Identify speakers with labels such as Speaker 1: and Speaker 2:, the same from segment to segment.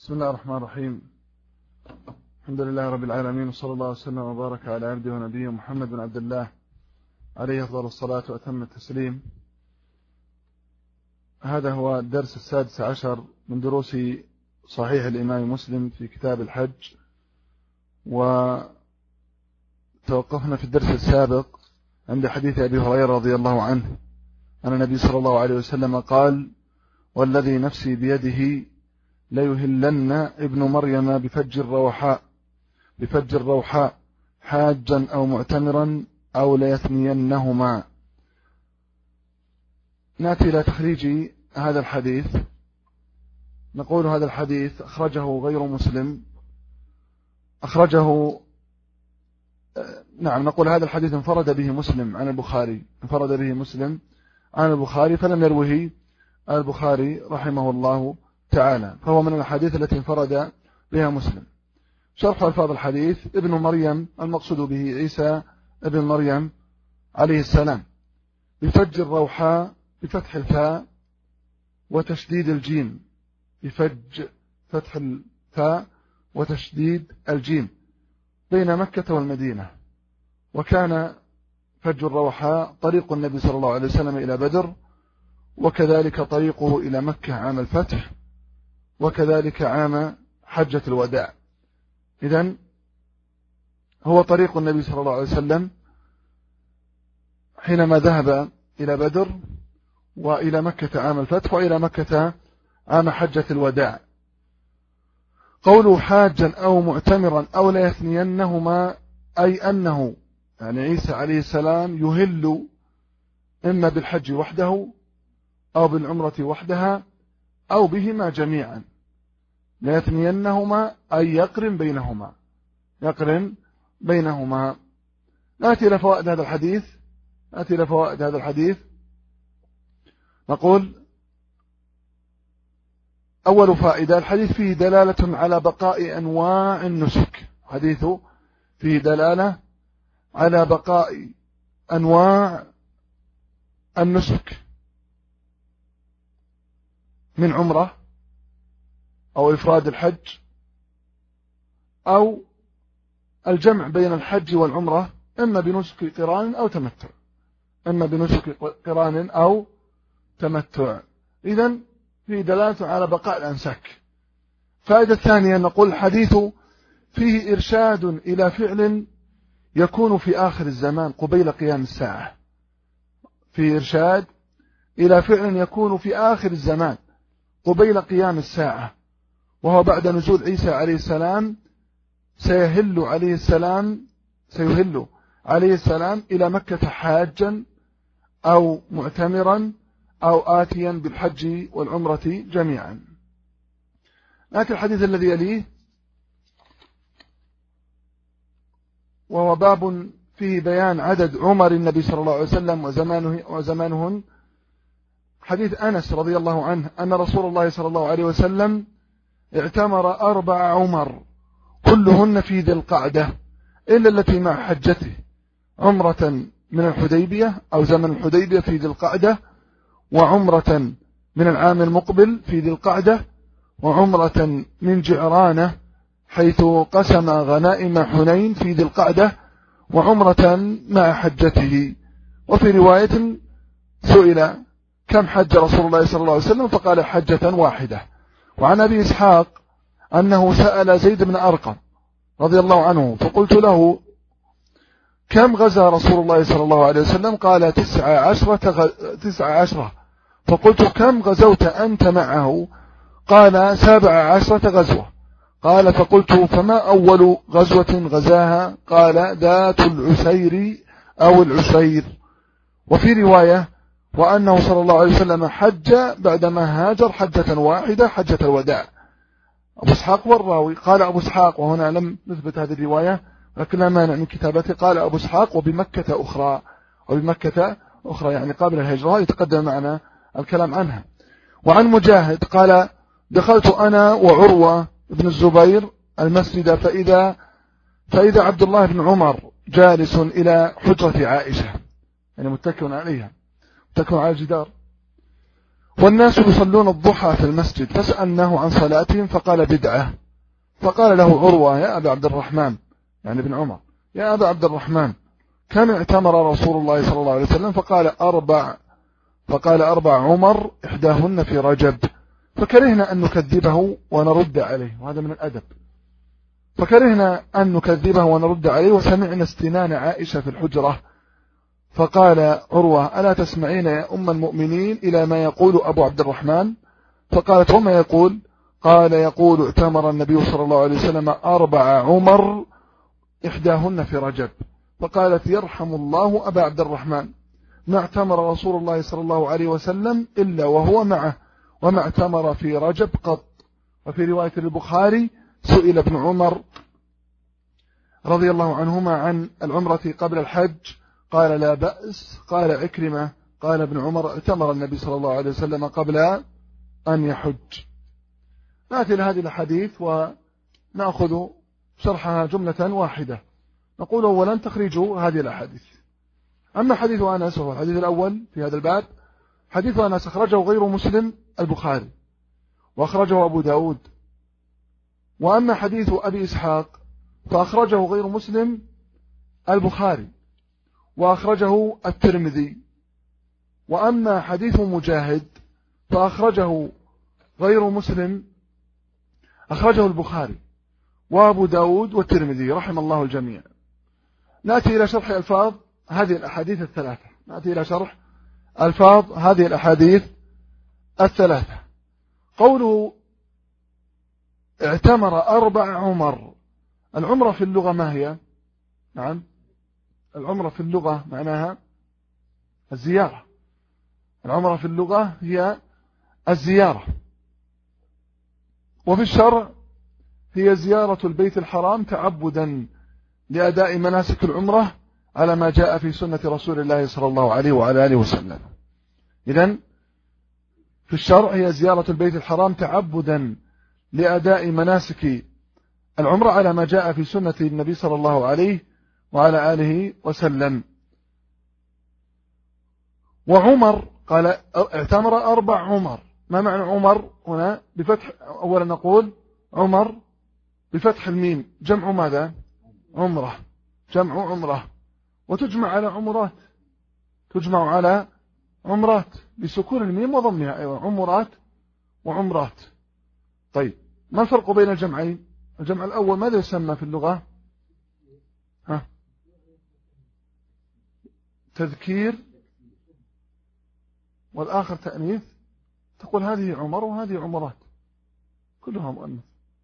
Speaker 1: بسم الله الرحمن الرحيم. الحمد لله رب العالمين، وصلى الله وسلم وبارك على عبده ونبيه محمد بن عبد الله عليه أفضل الصلاة وأتم التسليم. هذا هو الدرس 16 من دروس صحيح الإمام مسلم في كتاب الحج، وتوقفنا في الدرس السابق عند حديث أبي هريرة رضي الله عنه أن النبي صلى الله عليه وسلم قال: والذي نفسي بيده ليهلن ابن مريم بفج الروحاء حاجا أو معتمرا أو ليثنينهما. نأتي إلى تخريج هذا الحديث. نقول هذا الحديث أخرجه غير مسلم، نقول هذا الحديث انفرد به مسلم عن البخاري، فلم يروه البخاري رحمه الله تعالى، فهو من الحديث التي انفرد بها مسلم. شرح ألفاظ الحديث: ابن مريم المقصود به عيسى ابن مريم عليه السلام، بفج الروحاء بفتح الفاء وتشديد الجيم، فتح الفاء وتشديد الجيم، بين مكة والمدينة. وكان فج الروحاء طريق النبي صلى الله عليه وسلم إلى بدر، وكذلك طريقه إلى مكة عام الفتح، وكذلك عام حجة الوداع. إذن هو طريق النبي صلى الله عليه وسلم حينما ذهب إلى بدر، وإلى مكة عام الفتح، وإلى مكة عام حجة الوداع. قوله حاجا أو معتمرا أو ليثنينهما، أي أنه عيسى عليه السلام يهل إما بالحج وحده أو بالعمرة وحدها أو بهما جميعا. ليثنينهما أي يقرن بينهما. نأتي إلى فوائد هذا الحديث. نقول: أول فائدة: الحديث فيه دلالة على بقاء أنواع النسك. حديثه فيه دلالة على بقاء أنواع النسك من عمرة أو إفراد الحج، أو الجمع بين الحج والعمرة، إما بنسك قران أو تمتع. إذن فيه دلالة على بقاء الأنساك. فائدة ثانية: نقول الحديث فيه إرشاد إلى فعل يكون في آخر الزمان قبيل قيام الساعة. فيه إرشاد إلى فعل يكون في آخر الزمان قبيل قيام الساعة، وهو بعد نزول عيسى عليه السلام. سيهل عليه السلام إلى مكة حاجا أو معتمرا أو آتيا بالحج والعمرة جميعا. نأتي الحديث الذي يليه، وهو باب فيه بيان عدد عمر النبي صلى الله عليه وسلم وزمانهن. حديث أنس رضي الله عنه أن رسول الله صلى الله عليه وسلم اعتمر 4 عمر كلهن في ذي القعدة إلا التي مع حجته، عمرة من الحديبية أو زمن الحديبية في ذي القعدة، وعمرة من العام المقبل في ذي القعدة، وعمرة من جعرانة حيث قسم غنائم حنين في ذي القعدة، وعمرة مع حجته. وفي رواية سئل: كم حج رسول الله صلى الله عليه وسلم؟ فقال: حجة واحدة. وعن أبي إسحاق أنه سأل زيد بن أرقم رضي الله عنه فقلت له: كم غزا رسول الله صلى الله عليه وسلم؟ قال: 19. فقلت: كم غزوت أنت معه؟ قال: 17 غزوة. قال: فقلت: فما أول غزوة غزاها؟ قال: ذات العسير أو العسير. وفي رواية: وأنه صلى الله عليه وسلم حج بعدما هاجر حجة واحدة، حجة الوداع. أبو إسحاق والراوي. قال أبو إسحاق، وهنا لم نثبت هذه الرواية لكن لا مانع من كتابته، قال أبو إسحاق: وبمكة أخرى يعني قبل الهجرة، يتقدم معنا الكلام عنها. وعن مجاهد قال: دخلت أنا وعروة بن الزبير المسجد فإذا عبد الله بن عمر جالس إلى حجرة عائشة، يعني متكئ على الجدار، والناس يصلون الضحى في المسجد، فسألناه عن صلاتهم فقال بدعة. فقال له عروة يا أبا عبد الرحمن، يعني ابن عمر، يا أبا عبد الرحمن كم اعتمر رسول الله صلى الله عليه وسلم؟ فقال 4 عمر إحداهن في رجب. فكرهنا أن نكذبه ونرد عليه، وهذا من الأدب. فكرهنا أن نكذبه ونرد عليه، وسمعنا استنان عائشة في الحجرة. فقال عروة ألا تسمعين يا أم المؤمنين إلى ما يقول أبو عبد الرحمن؟ فقالت وما يقول؟ قال يقول اعتمر النبي صلى الله عليه وسلم 4 عمر إحداهن في رجب. فقالت يرحم الله أبا عبد الرحمن، ما اعتمر رسول الله صلى الله عليه وسلم إلا وهو معه، وما اعتمر في رجب قط. وفي رواية البخاري سئل ابن عمر رضي الله عنهما عن العمرة قبل الحج قال لا بأس. قال عكرمة قال ابن عمر اعتمر النبي صلى الله عليه وسلم قبل أن يحج. نأتي لهذه الحديث ونأخذ شرحها جملة واحدة. نقول أولا تخريج هذه الأحاديث. أما حديث أنس وهو الحديث الأول في هذا الباب، حديث أنس أخرجه غير مسلم البخاري وأخرجه أبو داود. وأما حديث أبي إسحاق فأخرجه غير مسلم البخاري وأخرجه الترمذي. وأما حديث مجاهد فأخرجه غير مسلم، أخرجه البخاري وأبو داود والترمذي رحم الله الجميع. نأتي إلى شرح ألفاظ هذه الأحاديث الثلاثة. قوله اعتمر 4 عمر، العمرة في اللغة ما هي؟ نعم، العمرة في اللغة معناها الزيارة. العمرة في اللغة هي الزيارة، وفي الشرع هي زيارة البيت الحرام تعبدا لأداء مناسك العمرة على ما جاء في سنة رسول الله صلى الله عليه وعلى آله وسلم. إذن في الشرع هي زيارة البيت الحرام تعبدا لأداء مناسك العمرة على ما جاء في سنة النبي صلى الله عليه وعلى آله وسلم. وعمر قال اعتمر 4 عمر. ما معنى عمر هنا؟ بفتح، أولا نقول عمر بفتح الميم جمع ماذا؟ عمرة، جمع عمرة. وتجمع على عمرات، تجمع على عمرات بسكون الميم وضمها، أيوة عمرات وعمرات. طيب ما الفرق بين الجمعين؟ الجمع الأول ماذا يسمى في اللغة؟ تذكير، والآخر تأنيث. تقول هذه عمر وهذه عمرات، كلها مؤنث.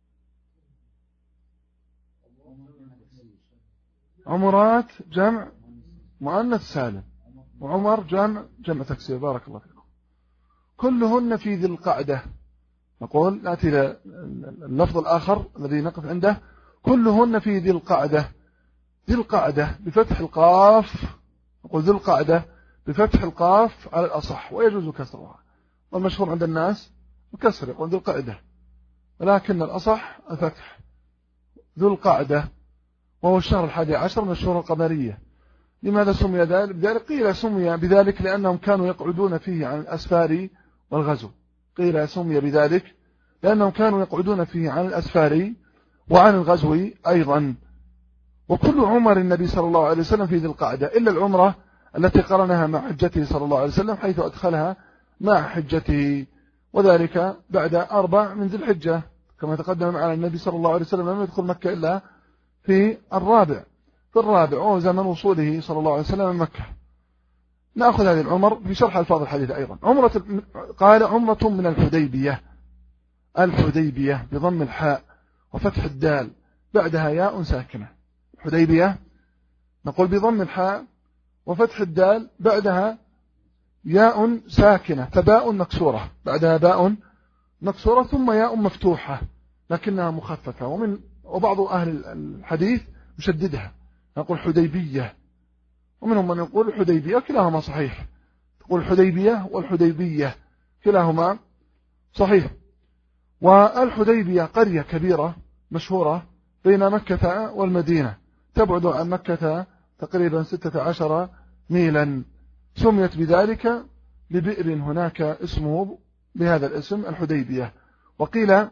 Speaker 1: عمرات جمع مؤنث سالم، وعمر جمع تكسير. بارك الله فيكم. كلهن في ذي القعدة. نقول نأتي إلى اللفظ الآخر الذي نقف عنده، كلهن في ذي القعدة. ذي القعدة بفتح القاف، نقول ذي القعدة بفتح القاف على الأصح، ويجوز كسرها، والمشهور عند الناس بكسر، يقول ذي القعدة، ولكن الأصح الفتح. ذو القعدة وهو الشهر 11 من الشهور القمرية. لماذا سمي بذلك؟ قيل سمي بذلك لأنهم كانوا يقعدون فيه عن الأسفار والغزو. قيل سمي بذلك لأنهم كانوا يقعدون فيه عن الأسفار وعن الغزو أيضا. وكل عمر النبي صلى الله عليه وسلم في ذي القعدة، إلا العمرة التي قرنها مع حجته صلى الله عليه وسلم، حيث أدخلها مع حجته، وذلك بعد 4 من ذي الحجة، كما تقدم معنا النبي صلى الله عليه وسلم لم يدخل مكة إلا في الرابع، وهو زمن وصوله صلى الله عليه وسلم من مكة. نأخذ هذه العمر في شرح ألفاظ الحديث أيضا. قال عمرة من الحديبية. الحديبية بضم الحاء وفتح الدال بعدها ياء ساكنة. حديبية نقول بضم الحاء وفتح الدال بعدها ياء ساكنة، فباء مكسورة، بعدها باء مكسورة ثم ياء مفتوحة لكنها مخففة. وبعض أهل الحديث يشددها، نقول حديبية، ومنهم من يقول الحديبية، كلاهما صحيح. تقول الحديبية والحديبية كلاهما صحيح. والحديبية قرية كبيرة مشهورة بين مكة والمدينة، تبعد عن مكة تقريبا 16 ميلا. سميت بذلك لبئر هناك اسمه بهذا الاسم الحديبية. وقيل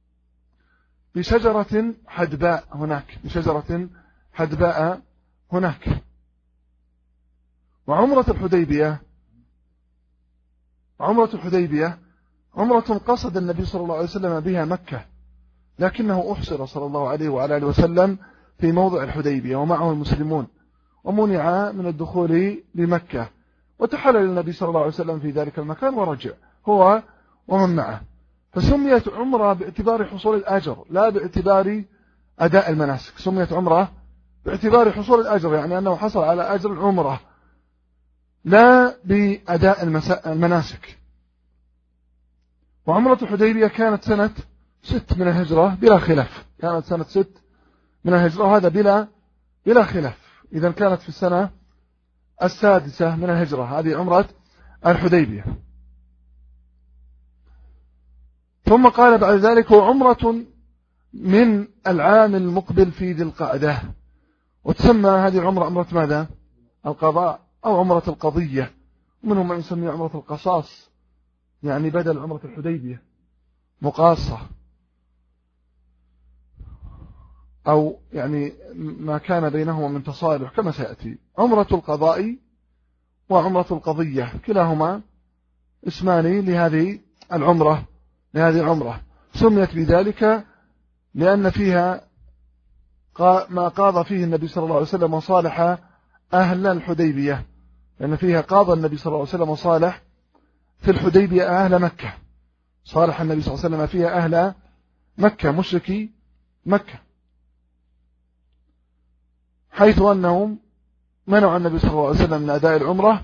Speaker 1: بشجرة حدباء هناك، بشجرة حدباء هناك. وعمرة الحديبية عمرة قصد النبي صلى الله عليه وسلم بها مكة، لكنه أحصر صلى الله عليه وعلى آله وسلم في موضع الحديبية ومعه المسلمون، ومنع من الدخول لمكة، وتحلل النبي صلى الله عليه وسلم في ذلك المكان ورجع هو ومن معه. فسميت عمرة باعتبار حصول الأجر لا باعتبار أداء المناسك. سميت عمرة باعتبار حصول الأجر، يعني أنه حصل على أجر العمرة لا بأداء المناسك. وعمرة الحديبية كانت سنة 6 من الهجرة بلا خلاف، كانت سنة 6 من الهجرة، وهذا بلا خلاف. إذا كانت في السنة 6 من الهجرة هذه عمرة الحديبية. ثم قال بعد ذلك عمرة من العام المقبل في ذي القعدة، وتسمى هذه العمرة عمرة ماذا؟ القضاء أو عمرة القضية، ومنهم من يسمي عمرة القصاص، يعني بدل عمرة الحديبية مقاصة، أو يعني ما كان بينهما من تصالح كما سيأتي. عمرة القضاء وعمرة القضية كلاهما اسمان لهذه العمرة. سميت بذلك لأن فيها ما قاضى فيه النبي صلى الله عليه وسلم وصالح أهل الحديبية، لأن فيها قاضى النبي صلى الله عليه وسلم وصالح في الحديبية أهل مكة. صالح النبي صلى الله عليه وسلم فيها أهل مكة مشركي مكة، حيث أنهم منعوا النبي صلى الله عليه وسلم من أداء العمرة،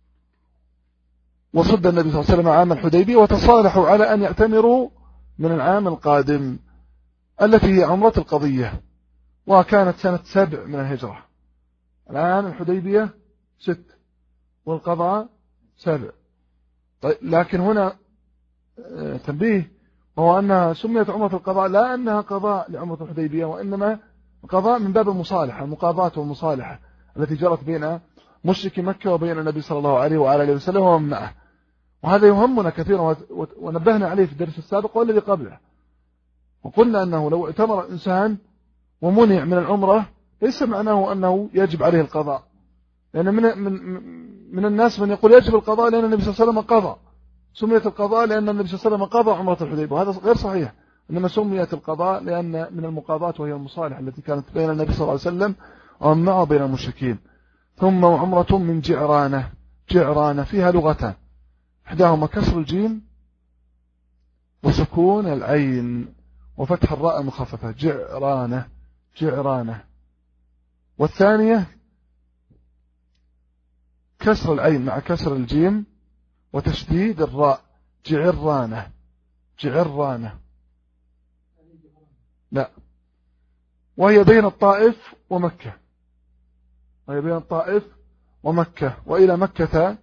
Speaker 1: وصد النبي صلى الله عليه وسلم عام الحديبية، وتصالحوا على أن يعتمروا من العام القادم التي هي عمرة القضية، وكانت سنة 7 من الهجرة. الآن الحديبية 6 والقضاء 7. طيب، لكن هنا تنبيه، وهو أنها سميت عمرة القضاء لا أنها قضاء لعمرة الحديبية، وإنما قضاء من باب المصالحة، المقاضاة والمصالحة التي جرت بين مشرك مكة وبين النبي صلى الله عليه وعلى آله وسلم ومن معه. وهذا يهمنا كثيرا، ونبهنا عليه في الدرس السابق والذي قبله، وقلنا أنه لو اعتمر إنسان ومنع من العمرة ليس معناه أنه يجب عليه القضاء، لأن من الناس من يقول يجب القضاء لأن النبي صلى الله عليه وسلم قضى. سميت القضاء لأن النبي صلى الله عليه وسلم قضى عمرة الحديبية، وهذا غير صحيح. إنما سميت القضاء لأن من المقاضاة وهي المصالحة التي كانت بين النبي صلى الله عليه وسلم ومن معه بين المشركين. ثم عمرة من جعرانة فيها لغتان، إحداهما كسر الجيم وسكون العين وفتح الراء المخففة، جعرانة. والثانية كسر العين مع كسر الجيم وتشديد الراء، جعرانة. لا، وهي بين الطائف ومكة، وإلى مكة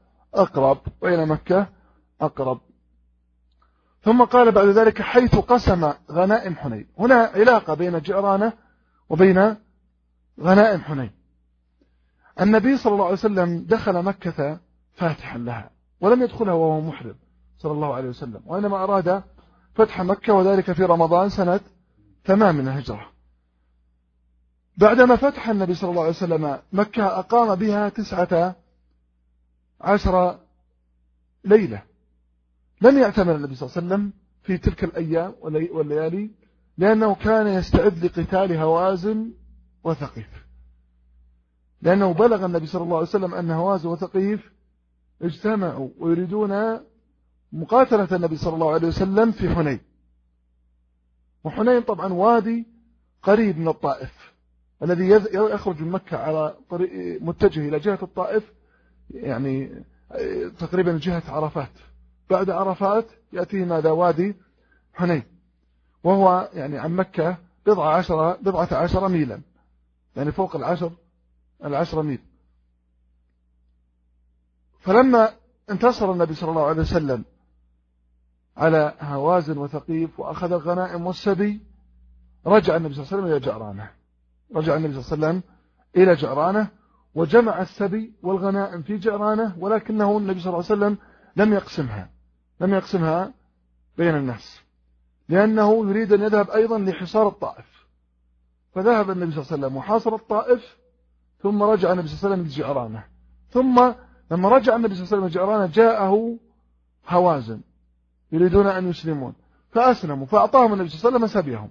Speaker 1: أقرب. ثم قال بعد ذلك حيث قسم غنائم حنين. هنا علاقة بين جعرانة وبين غنائم حنين. النبي صلى الله عليه وسلم دخل مكة فاتحا لها، ولم يدخلها وهو محرم صلى الله عليه وسلم، وإنما أراد فتح مكة، وذلك في رمضان سنة 8 من الهجرة. بعدما فتح النبي صلى الله عليه وسلم مكة أقام بها 19 ليلة. لم يعتمر النبي صلى الله عليه وسلم في تلك الأيام والليالي، لأنه كان يستعد لقتال هوازن وثقيف، لأنه بلغ النبي صلى الله عليه وسلم أن هوازن وثقيف اجتمعوا ويريدون مقاتلة النبي صلى الله عليه وسلم في حنين. وحنين طبعا وادي قريب من الطائف، الذي يخرج من مكة على طريق متجه إلى جهة الطائف، يعني تقريبا جهة عرفات. بعد عرفات يأتيه ماذا؟ وادي حنين، وهو يعني عن مكة 14 ميلا، يعني فوق 10 ميل. فلما انتصر النبي صلى الله عليه وسلم على هوازن وثقيف وأخذ الغنائم والسبي، رجع النبي صلى الله عليه وسلم إلى جعرانة، وجمع السبي والغنائم في جعرانة، ولكنه النبي صلى الله عليه وسلم لم يقسمها بين الناس، لأنه يريد أن يذهب أيضا لحصار الطائف، فذهب النبي صلى الله عليه وسلم وحاصر الطائف، ثم رجع النبي صلى الله عليه وسلم لجعرانة. ثم لما رجع النبي صلى الله عليه وسلم لجعرانة جاءه هوازن يريدون أن يسلمون، فأسلموا، فأعطاهم النبي صلى الله عليه وسلم سبيهم،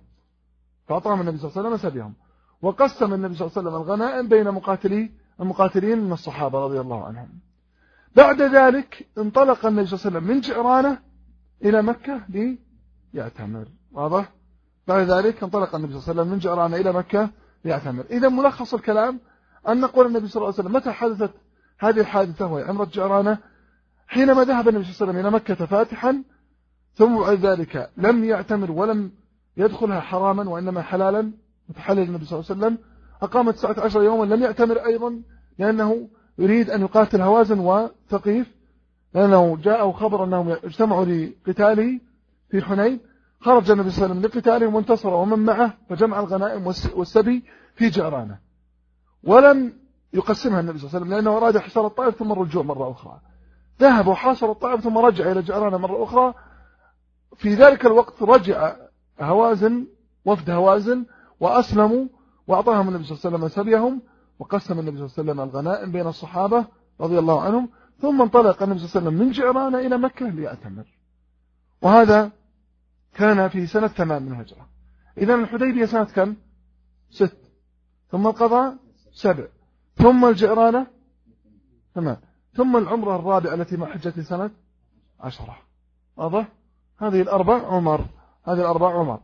Speaker 1: وقسم النبي صلى الله عليه وسلم الغنائم بين المقاتلين من الصحابة رضي الله عنهم. بعد ذلك انطلق النبي صلى الله عليه وسلم من جعرانة إلى مكة ليعتمر. واضح؟ بعد ذلك انطلق النبي صلى الله عليه وسلم من جعرانة إلى مكة ليعتمر. إذا ملخص الكلام أن نقول النبي صلى الله عليه وسلم متى حدثت هذه الحادثة وهي عمرة جعرانة؟ حينما ذهب النبي صلى الله عليه وسلم إلى مكة فاتحا، ثم بعد ذلك لم يعتمر ولم يدخلها حراما وإنما حلالا متحلل النبي صلى الله عليه وسلم، أقام 19 يوما لم يعتمر أيضا، لأنه يريد أن يقاتل هوازن وثقيف، لأنه جاءه خبر أنهم اجتمعوا لقتاله في حنين. خرج النبي صلى الله عليه وسلم لقتالهم وانتصر ومن معه، فجمع الغنائم والسبي في جعرانة، ولم يقسمها النبي صلى الله عليه وسلم، لأنه أراد حصار الطائف ثم الرجوع مرة أخرى. ذهب وحاصر الطائف ثم رجع إلى جعرانة مرة أخرى. في ذلك الوقت رجع هوازن، وفد هوازن، وأسلموا، وأعطاهم النبي صلى الله عليه وسلم سبيهم، وقسم النبي صلى الله عليه وسلم الغنائم بين الصحابة رضي الله عنهم. ثم انطلق النبي صلى الله عليه وسلم من جعرانة إلى مكة ليعتمر، وهذا كان في سنة 8 من الهجرة. إذا الحديبية سنة كم؟ 6، ثم القضاء 7، ثم الجعرانة 8، ثم العمرة الرابعة التي مع حجة سنة 10. واضح؟ هذه الأربع عمر.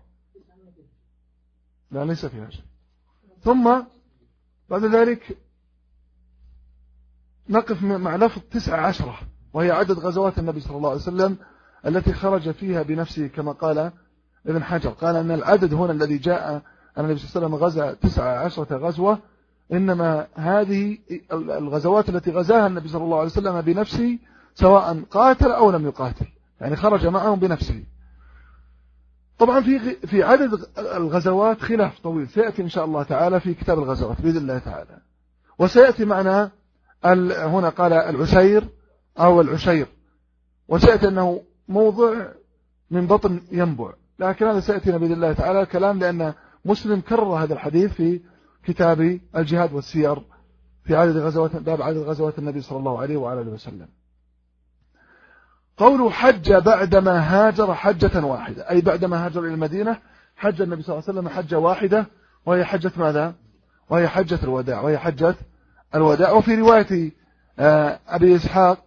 Speaker 1: لا ليس فيها شيء. ثم بعد ذلك نقف مع لفظ 19، وهي عدد غزوات النبي صلى الله عليه وسلم التي خرج فيها بنفسه، كما قال ابن حجر، قال أن العدد هنا الذي جاء أن النبي صلى الله عليه وسلم غزا 19 غزوة، إنما هذه الغزوات التي غزاها النبي صلى الله عليه وسلم بنفسه، سواء قاتل أو لم يقاتل، يعني خرج معهم بنفسه. طبعا في عدد الغزوات خلاف طويل سيأتي إن شاء الله تعالى في كتاب الغزوات بإذن الله تعالى، وسيأتي معنا هنا قال العسير أو العشير، وسيأتي أنه موضع من بطن ينبع، لكن هذا سيأتينا بإذن الله تعالى الكلام، لأن مسلم كرر هذا الحديث في كتاب الجهاد والسير في باب عدد غزوات النبي صلى الله عليه وآله وسلم. قوله حج بعدما هاجر حجة واحدة، أي بعدما هاجر إلى المدينة حج النبي صلى الله عليه وسلم حجة واحدة، وهي حجة ماذا؟ وهي حجة الوداع. وفي رواية أبي إسحاق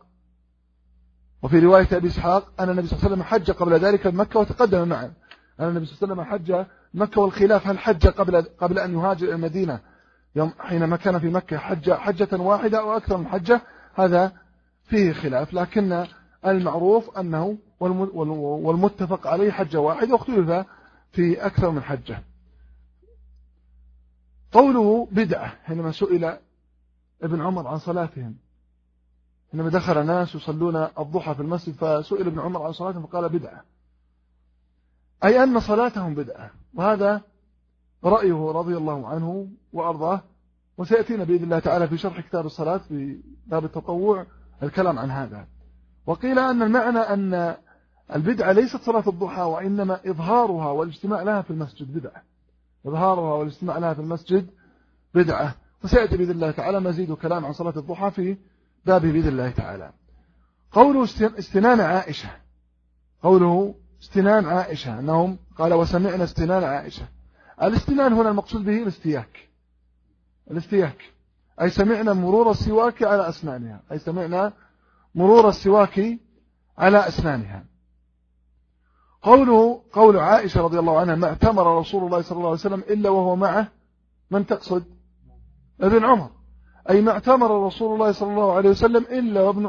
Speaker 1: أن النبي صلى الله عليه وسلم حج قبل ذلك مكة، وتقدم معنا أن النبي صلى الله عليه وسلم حج مكة، والخلاف هل حج قبل أن يهاجر إلى المدينة يوم حينما كان في مكة حجة واحدة أو أكثر من حجة، هذا فيه خلاف، لكن المعروف أنه والمتفق عليه حجة واحدة، واختلف في أكثر من حجة. قوله بدعة، حينما سئل ابن عمر عن صلاتهم، حينما دخل ناس يصلون الضحى في المسجد فسئل ابن عمر عن صلاتهم فقال بدعة، أي أن صلاتهم بدعة، وهذا رأيه رضي الله عنه وأرضاه، وسيأتينا بإذن الله تعالى في شرح كتاب الصلاة في باب التطوع الكلام عن هذا. وقيل أن المعنى أن البدعة ليست صلاة الضحى، وإنما إظهارها والاجتماع لها في المسجد بدعة، وسيأتي بإذن الله تعالى مزيد كلام عن صلاة الضحى في بابه بإذن الله تعالى. قوله استنان عائشة أنهم قال وسمعنا استنان عائشة. الاستنان هنا المقصود به الاستياك، أي سمعنا مرور السواك على أسنانها. قول عائشة رضي الله عنها ما اعتمر رسول الله صلى الله عليه وسلم إلا وهو معه، من تقصد؟ ابن عمر، أي ما اعتمر رسول الله صلى الله عليه وسلم إلا وابن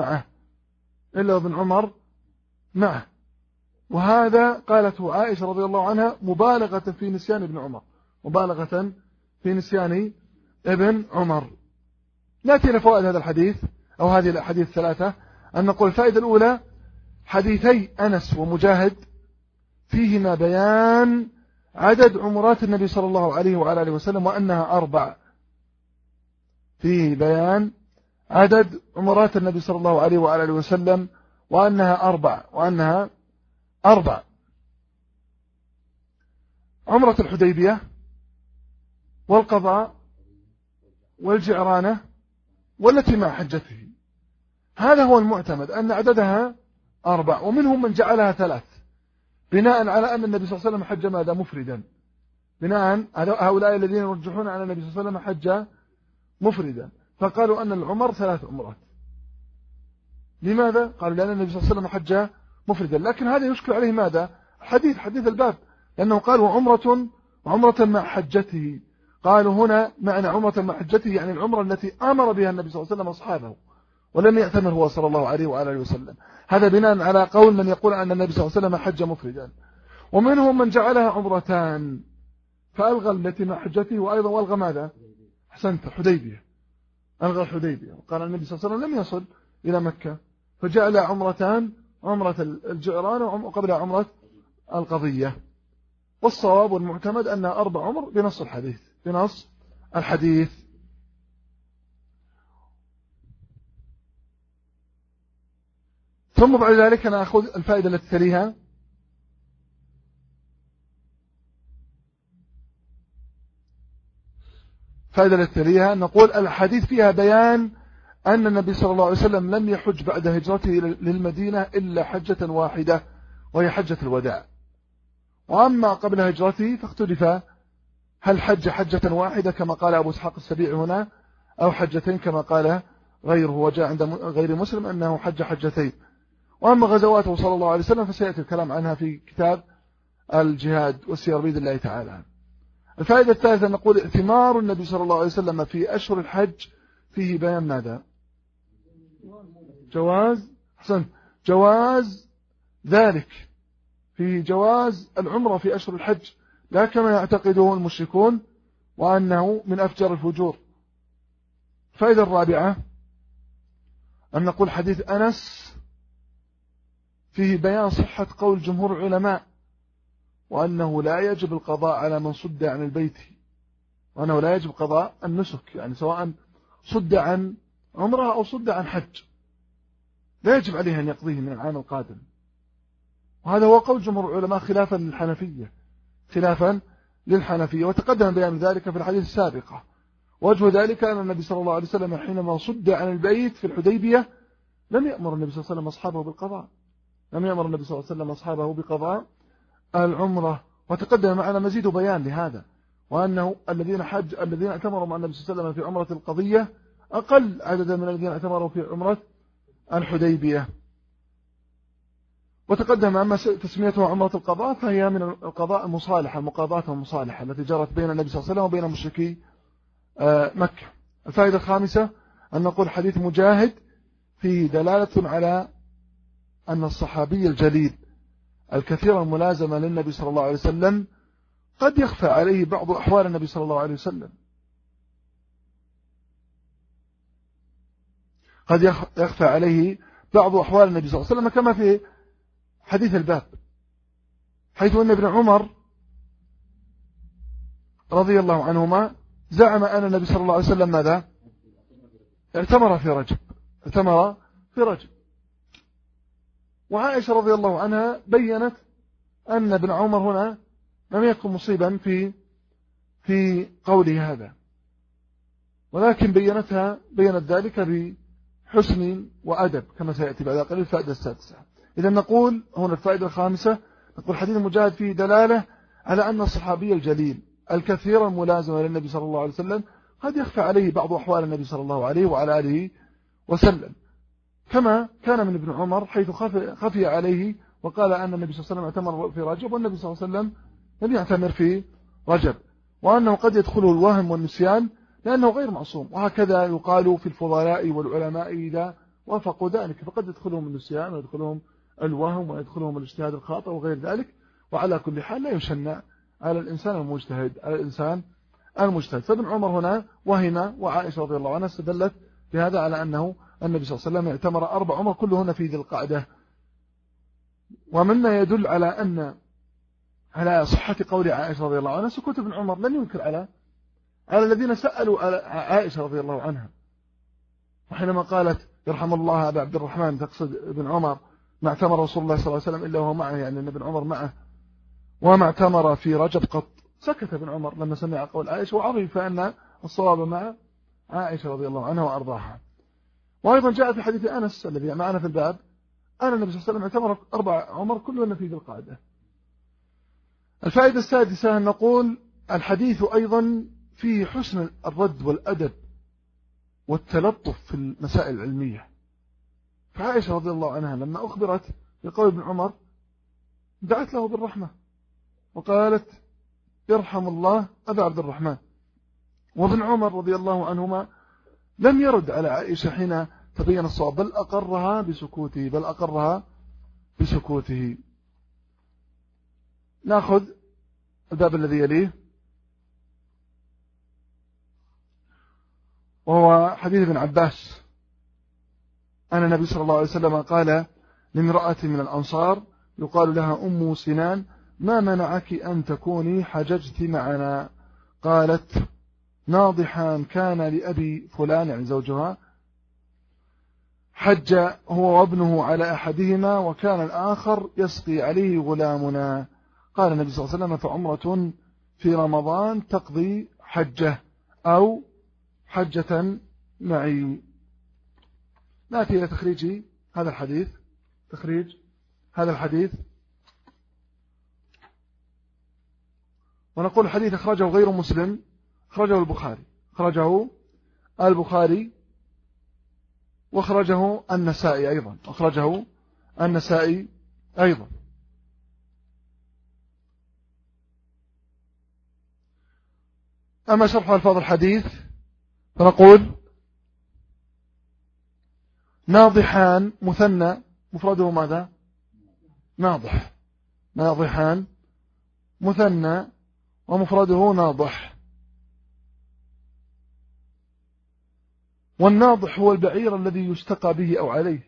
Speaker 1: عمر معه. وهذا قالته عائشة رضي الله عنها مبالغة في نسيان ابن عمر. نأتي إلى فوائد هذا الحديث أو هذه الأحاديث الثلاثة. أن نقول الفائدة الأولى حديثي أنس ومجاهد فيهما بيان عدد عمرات النبي صلى الله عليه وآله وسلم وأنها 4. فيه بيان عدد عمرات النبي صلى الله عليه وآله وسلم وأنها 4: عمرة الحديبية والقضاء والجعرانة والتي مع حجته. هذا هو المعتمد أن عددها 4، ومنهم من جعلها 3 بناء على أن النبي صلى الله عليه وسلم حج ماذا؟ مفردا. بناء هؤلاء الذين يرجحون على النبي صلى الله عليه وسلم حج مفردا، فقالوا أن العمر 3 عمرات. لماذا؟ قالوا لأن النبي صلى الله عليه وسلم حج مفردا. لكن هذا يشكل عليه ماذا؟ حديث الباب، لأنه قال وعمرة مع حجته. قالوا هنا معنى عمرة مع حجته يعني العمرة التي أمر بها النبي صلى الله عليه وسلم أصحابه ولم يأتمر هو صلى الله عليه وآله وسلم. هذا بناء على قول من يقول أن النبي صلى الله عليه وسلم حج مفردا. ومنهم من جعلها عمرتان فألغى التي مع حجته، وأيضا والغى ماذا؟ أحسنت، حديبية، ألغى الحديبية، وقال النبي صلى الله عليه وسلم لم يصل إلى مكة، فجعل عمرتان، عمرة الجعران وقبلها عمرة القضية. والصواب والمعتمد أنها 4 عمر بنص الحديث. ثم بعد ذلك أنا أخذ الفائدة التي تليها. الفائدة التي تليها نقول الحديث فيها بيان أن النبي صلى الله عليه وسلم لم يحج بعد هجرته للمدينة إلا حجة واحدة وهي حجة الوداع. وأما قبل هجرته فاختلف هل حج حجة واحدة كما قال أبو إسحاق السبيعي هنا أو حجتين كما قال غيره، وجاء عند غير مسلم أنه حج حجتين. وأما غزواته صلى الله عليه وسلم فسيأتي الكلام عنها في كتاب الجهاد والسير بإذن الله تعالى. الفائدة الثالثة نقول ائتمار النبي صلى الله عليه وسلم في أشهر الحج فيه بيان ماذا؟ جواز ذلك، فيه جواز العمرة في أشهر الحج لا كما يعتقده المشركون وأنه من أفجر الفجور. الفائدة الرابعة أن نقول حديث أنس فيه بيان صحة قول جمهور العلماء وأنه لا يجب القضاء على من صد عن البيت، وأنه لا يجب قضاء النسك، يعني سواء صد عن عمره أو صد عن حج لا يجب عليه أن يقضيه من العام القادم. وهذا هو قول جمهور العلماء خلافا للحنفية، وتقدم بيان ذلك في الحديث السابقة. وجه ذلك أن النبي صلى الله عليه وسلم حينما صد عن البيت في الحديبية لم يأمر النبي صلى الله عليه وسلم أصحابه بقضاء العمرة. وتقدم معنا مزيد بيان لهذا، وأنه الذين اعتمروا مع النبي صلى الله عليه وسلم في عمرة القضية أقل عددا من الذين اعتمروا في عمرة الحديبية. وتقدم أما تسميتها عمرة القضاء فهي من القضاء المصالحة، المقاضاة المصالحة التي جرت بين النبي صلى الله عليه وسلم وبين مشركي مكة. الفائدة الخامسة أن نقول حديث مجاهد فيه دلالة على أن الصحابي الجليل الكثير الملازمة للنبي صلى الله عليه وسلم قد يخفى عليه بعض أحوال النبي صلى الله عليه وسلم، قد يخفى عليه بعض أحوال النبي صلى الله عليه وسلم كما في حديث الباب، حيث أن ابن عمر رضي الله عنهما زعم أن النبي صلى الله عليه وسلم ماذا؟ اعتمر في رجب. وعائشة رضي الله عنها بيّنت أن ابن عمر هنا لم يكن مصيبا في قوله هذا، ولكن بيّنت ذلك بحسن وأدب كما سيأتي بعد قليل. الفائدة السادسة إذا نقول هنا الفائدة الخامسة نقول حديث مجاهد فيه دلالة على أن الصحابي الجليل الكثير الملازمة للنبي صلى الله عليه وسلم قد يخفى عليه بعض أحوال النبي صلى الله عليه وعلى آله وسلم، كما كان من ابن عمر حيث خفي عليه وقال أن النبي صلى الله عليه وسلم اعتمر في رجب والنبي صلى الله عليه وسلم لم يعتمر في رجب، وأنه قد يدخله الوهم والنسيان لأنه غير معصوم. وهكذا يقال في الفضلاء والعلماء إذا وافقوا ذلك، فقد يدخلهم النسيان ويدخلهم الوهم ويدخلهم الاجتهاد الخاطئ وغير ذلك. وعلى كل حال لا يشنع على الإنسان المجتهد. فابن عمر هنا وهم، وعائشة رضي الله عنها استدلت بهذا على أنه النبي صلى الله عليه وسلم اعتمر 4 عمر كلهن في ذي القعدة. ومما يدل على صحة قول عائشة رضي الله عنها سكوت ابن عمر لم ينكر على الذين سألوا عائشة رضي الله عنها، وحينما قالت يرحم الله أبا عبد الرحمن تقصد ابن عمر ما اعتمر رسول الله صلى الله عليه وسلم إلا وهو معه، يعني أن ابن عمر معه، وما اعتمر في رجب قط. سكت ابن عمر لما سمع قول عائشة، وعرف أن الصواب مع عائشة رضي الله عنها وأرضاها. وأيضا جاء في حديث أنس الذي معنا في الباب أن النبي صلى الله عليه وسلم اعتمر 4 عمر كلهن في ذي القعدة. الفائدة السادسة أن نقول الحديث أيضا فيه حسن الرد والأدب والتلطف في المسائل العلمية. فعائشة رضي الله عنها لما أخبرت بقول ابن عمر دعت له بالرحمة وقالت يرحم الله أبا عبد الرحمن. وابن عمر رضي الله عنهما لم يرد على عائشة حين تبين الصواب، بل أقرها بسكوته. نأخذ الباب الذي يليه، وهو حديث ابن عباس أن النبي صلى الله عليه وسلم قال لامرأة من الأنصار يقال لها أم سنان ما منعك أن تكوني حججت معنا؟ قالت ناضحا كان لأبي فلان يعني زوجها حج هو وابنه على أحدهما وكان الآخر يسقي عليه غلامنا. قال النبي صلى الله عليه وسلم فعمرة في رمضان تقضي حجة أو حجة معي. نأتي إلى تخريج هذا الحديث ونقول الحديث أخرجه غير مسلم، أخرجه البخاري وأخرجه النسائي أيضا. أما شرح ألفاظ الحديث فنقول ناضحان مثنى مفرده ماذا؟ ناضحان مثنى ومفرده ناضح. والناضح هو البعير الذي يستقى به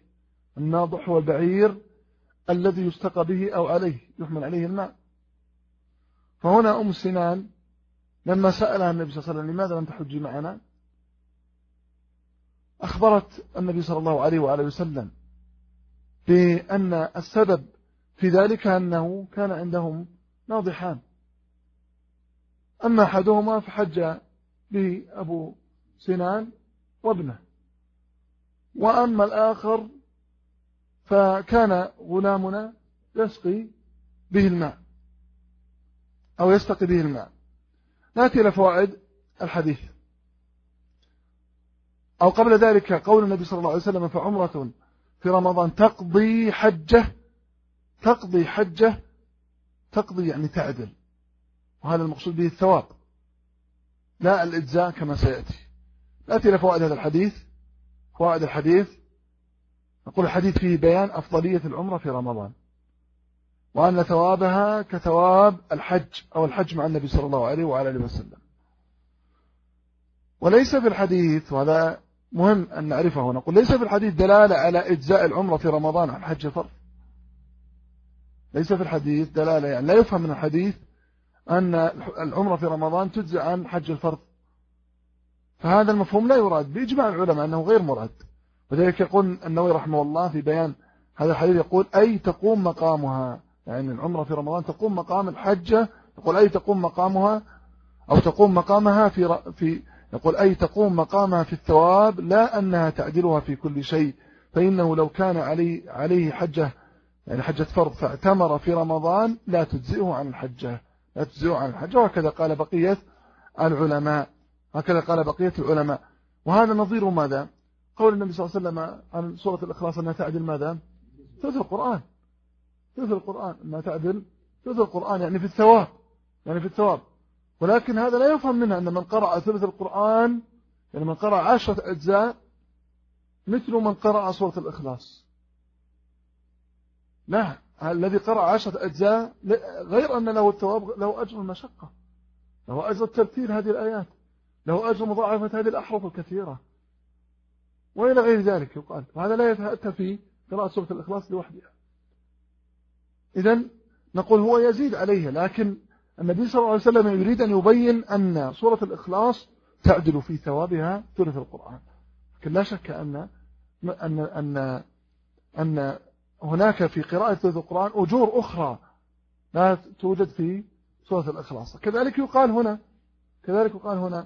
Speaker 1: أو عليه يحمل عليه الماء. فهنا أم سنان لما سألها النبي صلى الله عليه وسلم لماذا لم تحجي معنا أخبرت النبي صلى الله عليه وآله وسلم بأن السبب في ذلك أنه كان عندهم ناضحان، أما أحدهما فحج به أبو سنان وابنه، وأما الآخر فكان غلامنا يستقي به الماء. نأتي إلى فوائد الحديث. أو قبل ذلك قول النبي صلى الله عليه وسلم فعمرة في رمضان تقضي تقضي يعني تعدل، وهذا المقصود به الثواب لا الإجزاء كما سيأتي. نأتي إلى فوائد هذا الحديث. فوائد الحديث نقول الحديث فيه بيان أفضلية العمرة في رمضان، وأن ثوابها كثواب الحج أو الحج مع النبي صلى الله عليه وآله وسلم. وليس في الحديث، وهذا مهم أن نعرفه، نقول ليس في الحديث دلالة على إجزاء العمرة في رمضان عن حج الفرض. ليس في الحديث دلالة، يعني لا يفهم من الحديث أن العمرة في رمضان تجزئ عن حج الفرض، فهذا المفهوم لا يراد بإجماع العلماء أنه غير مراد. وذلك يقول النووي رحمه الله في بيان هذا الحديث يقول أي تقوم مقامها، يعني العمرة في رمضان تقوم مقام الحجة، يقول أي تقوم مقامها أو تقوم مقامها يقول أي تقوم مقامها في الثواب لا أنها تعدلها في كل شيء، فإنه لو كان عليه حجة يعني حجة فرض فاعتمر في رمضان لا تجزئه عن الحجة. وهكذا قال بقية العلماء. وهذا نظير ماذا؟ قول النبي صلى الله عليه وسلم عن سورة الإخلاص أنها تعدل ماذا؟ ثلث القرآن أنها تعدل ثلث القرآن يعني في الثواب. ولكن هذا لا يفهم منها أن من قرأ ثلث القرآن يعني من قرأ 10 أجزاء مثل من قرأ سورة الإخلاص. لا، الذي قرأ 10 أجزاء غير أن له الثواب، له أجر المشقة، له أجر ترتيل هذه الآيات، له أجر مضاعفة هذه الأحرف الكثيرة وإلى غير ذلك يقال، وهذا لا يتأتى في قراءة سورة الإخلاص لوحدها. إذن نقول هو يزيد عليها، لكن النبي صلى الله عليه وسلم يريد أن يبين أن سورة الإخلاص تعدل في ثوابها ثلث القرآن. لكن لا شك أن هناك في قراءة القرآن أجور أخرى لا توجد في سورة الإخلاص. كذلك يقال هنا.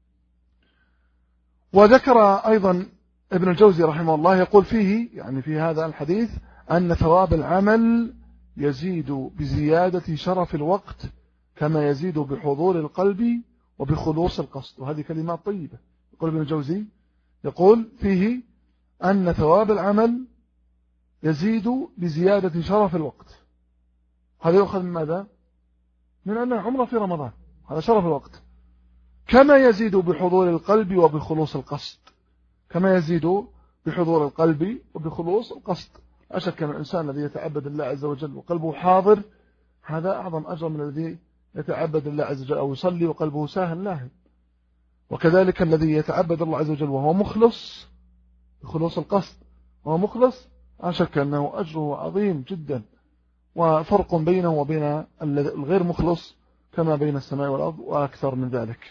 Speaker 1: وذكر أيضا ابن الجوزي رحمه الله يقول فيه، يعني في هذا الحديث، أن ثواب العمل يزيد بزيادة شرف الوقت كما يزيد بحضور القلب وبخلوص القصد. وهذه كلمات طيبة. يقول ابن الجوزي يقول فيه أن ثواب العمل يزيد بزيادة شرف الوقت. هذا يؤخذ من ماذا؟ من أن العمرة في رمضان، هذا شرف الوقت. كما يزيد بحضور القلب وبخلوص القصد. كما يزيد بحضور القلب وبخلوص القصد. لا شك أن الإنسان الذي يتعبد الله عز وجل وقلبه حاضر هذا أعظم أجر من الذي يتعبد الله عز وجل أو يصلي وقلبه ساهن لاهن. وكذلك الذي يتعبد الله عز وجل وهو مخلص بخلوص القصد وهو مخلص، لا شك أنه أجره عظيم جدا، وفرق بينه وبين الغير مخلص كما بين السماء والأرض وأكثر من ذلك.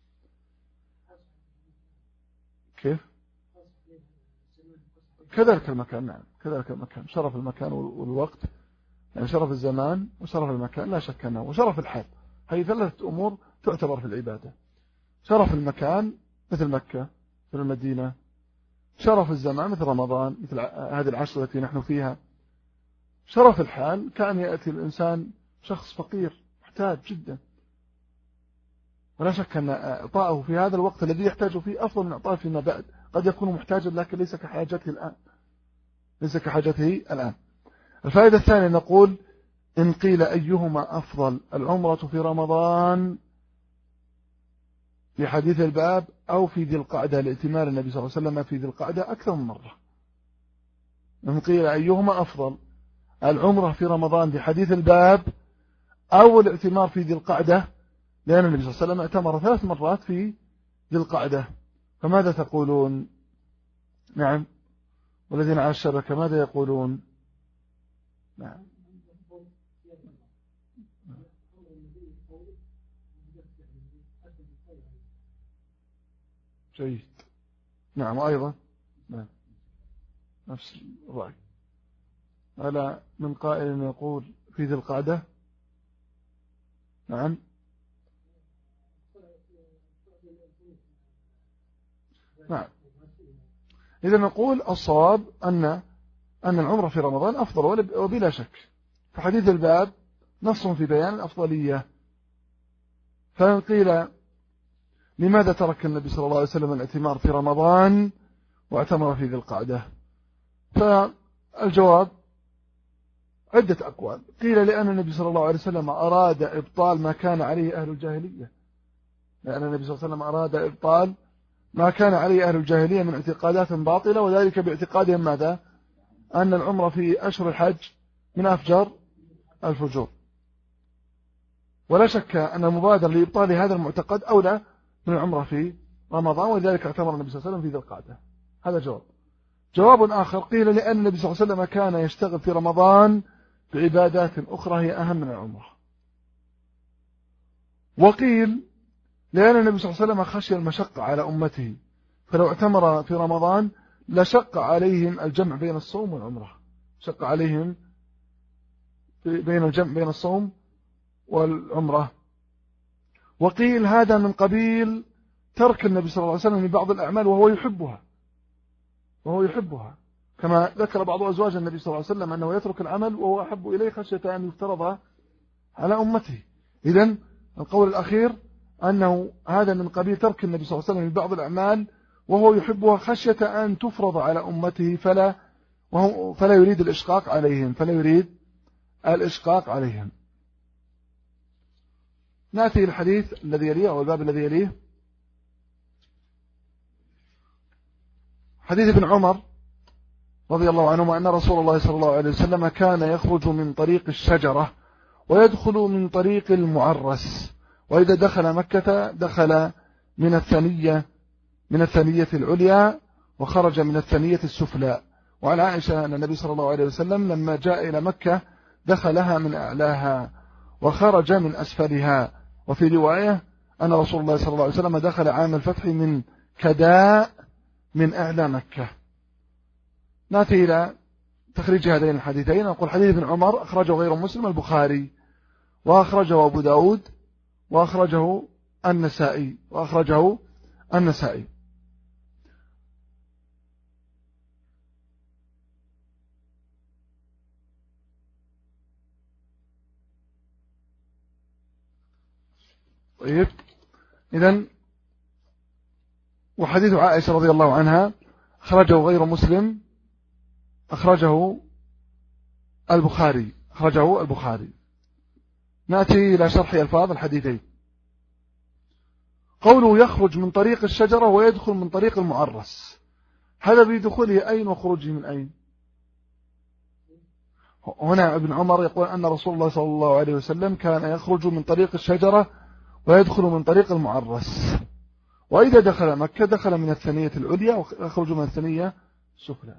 Speaker 1: كيف؟ كذلك المكان. نعم كذلك المكان، شرف المكان والوقت، يعني شرف الزمان وشرف المكان لا شك أنه، وشرف الحال. هذه ثلاثة أمور تعتبر في العبادة: شرف المكان مثل مكة مثل المدينة، شرف الزمان مثل رمضان مثل هذه العشر التي نحن فيها، شرف الحال كأن يأتي الإنسان شخص فقير محتاج جدا، ولا شك أن إعطاءه في هذا الوقت الذي يحتاج فيه أفضل من إعطائه فيما بعد. قد يكون محتاجا لكن ليس كحاجته الآن. الفائدة الثانية نقول إن قيل أيهما أفضل، العمرة في رمضان في حديث الباب أو في ذي القعدة لائتمار النبي صلى الله عليه وسلم في ذي القعدة أكثر من مرة. إن قيل أيهما أفضل، العمرة في رمضان في حديث الباب أو الائتمار في ذي القعدة، لأن النبي صلى الله عليه وسلم اعتمر 3 مرات في ذي القعدة. فماذا تقولون؟ نعم، والذين على الشبكة ماذا يقولون؟ نعم جيد. نعم وأيضا نعم نفس الرأي. ألا من قائل يقول في ذي القعدة؟ نعم نعم. إذا نقول الصواب أن العمرة في رمضان أفضل وبلا شك. فحديث الباب نص في بيان الأفضلية. فإن قيل لماذا ترك النبي صلى الله عليه وسلم الاعتمار في رمضان واعتمر في ذي القعدة؟ فالجواب عدة أقوال. قيل لأن النبي صلى الله عليه وسلم أراد إبطال ما كان عليه أهل الجاهلية، لأن النبي صلى الله عليه وسلم أراد إبطال ما كان عليه أهل الجاهلية من اعتقادات باطلة، وذلك باعتقادهم ماذا؟ أن العمرة في أشهر الحج من أفجر الفجور. ولا شك أن المبادر لإبطال هذا المعتقد أولى من العمرة في رمضان، وذلك اعتمر النبي صلى الله عليه وسلم في ذي القعدة. هذا جواب. جواب آخر قيل لأن النبي صلى الله عليه وسلم كان يشتغل في رمضان بعبادات أخرى هي أهم من العمرة. وقيل لأن النبي صلى الله عليه وسلم خشي المشقة على أمته، فلو اعتمر في رمضان لشق عليهم الجمع بين الصوم والعمرة، شق عليهم بين الجمع بين الصوم والعمرة. وقيل هذا من قبيل ترك النبي صلى الله عليه وسلم لبعض الأعمال وهو يحبها، كما ذكر بعض أزواج النبي صلى الله عليه وسلم أنه يترك العمل وهو أحب إليه خشية أن يفترض على أمته. إذن القول الأخير أنه هذا من قبيل ترك النبي صلى الله عليه وسلم لبعض الأعمال وهو يحبها خشية أن تفرض على أمته، فلا يريد الإشقاق عليهم. نأتي الحديث الذي يليه أو الباب الذي يليه، حديث ابن عمر رضي الله عنهما أن رسول الله صلى الله عليه وسلم كان يخرج من طريق الشجرة ويدخل من طريق المعرس، وإذا دخل مكة دخل من الثنية العليا وخرج من الثنية السفلى. وعن عائشة أن النبي صلى الله عليه وسلم لما جاء إلى مكة دخلها من أعلاها وخرج من أسفلها. وفي رواية أن رسول الله صلى الله عليه وسلم دخل عام الفتح من كداء من أعلى مكة. نأتي إلى تخريج هذين الحديثين نقول حديث ابن عمر أخرجه غير مسلم البخاري، وأخرجه أبو داود، وأخرجه النسائي. طيب، إذن وحديث عائشة رضي الله عنها أخرجه غير مسلم، أخرجه البخاري. نأتي إلى شرح ألفاظ الحديثين. قوله يخرج من طريق الشجرة ويدخل من طريق المعرس، هذا بدخوله أين وخروجه من أين؟ هنا ابن عمر يقول أن رسول الله صلى الله عليه وسلم كان يخرج من طريق الشجرة ويدخل من طريق المعرس، وإذا دخل مكة دخل من الثنية العليا ويخرج من الثنية السفلى.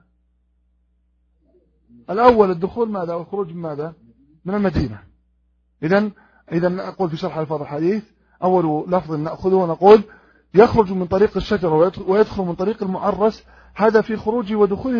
Speaker 1: الأول الدخول ماذا والخروج من ماذا؟ من المدينة. إذن أقول في شرح ألفاظ الحديث أول لفظ نأخذه ونقول يخرج من طريق الشجرة ويدخل من طريق المعرس، هذا في خروجه ودخوله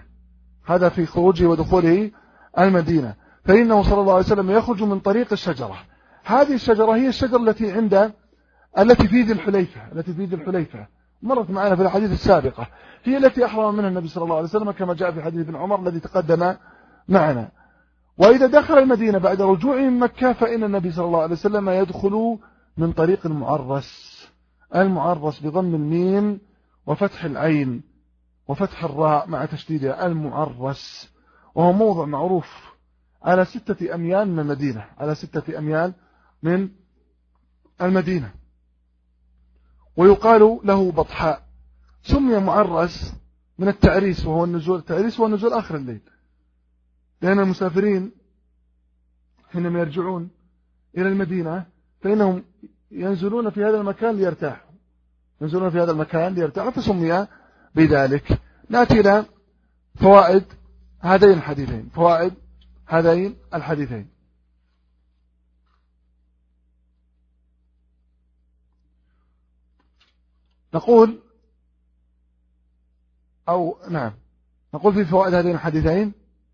Speaker 1: المدينة. فإنه صلى الله عليه وسلم يخرج من طريق الشجرة. هذه الشجرة هي الشجرة التي في ذي الحليفة مرت معنا في الحديث السابقة، هي التي أحرم منها النبي صلى الله عليه وسلم كما جاء في حديث ابن عمر الذي تقدم معنا. وإذا دخل المدينة بعد رجوعه من مكة فإن النبي صلى الله عليه وسلم يدخل من طريق المعرس بضم الميم وفتح العين وفتح الراء مع تشديدها، المعرس، وهو موضع معروف على 6 أميال من المدينة، ويقال له بطحاء. سمي معرس من التعريس وهو النزول آخر الليل، لأن المسافرين حينما يرجعون إلى المدينة فإنهم ينزلون في هذا المكان ليرتاحوا، فسمي بذلك. نأتي إلى فوائد هذين الحديثين. نقول في فوائد هذين الحديثين: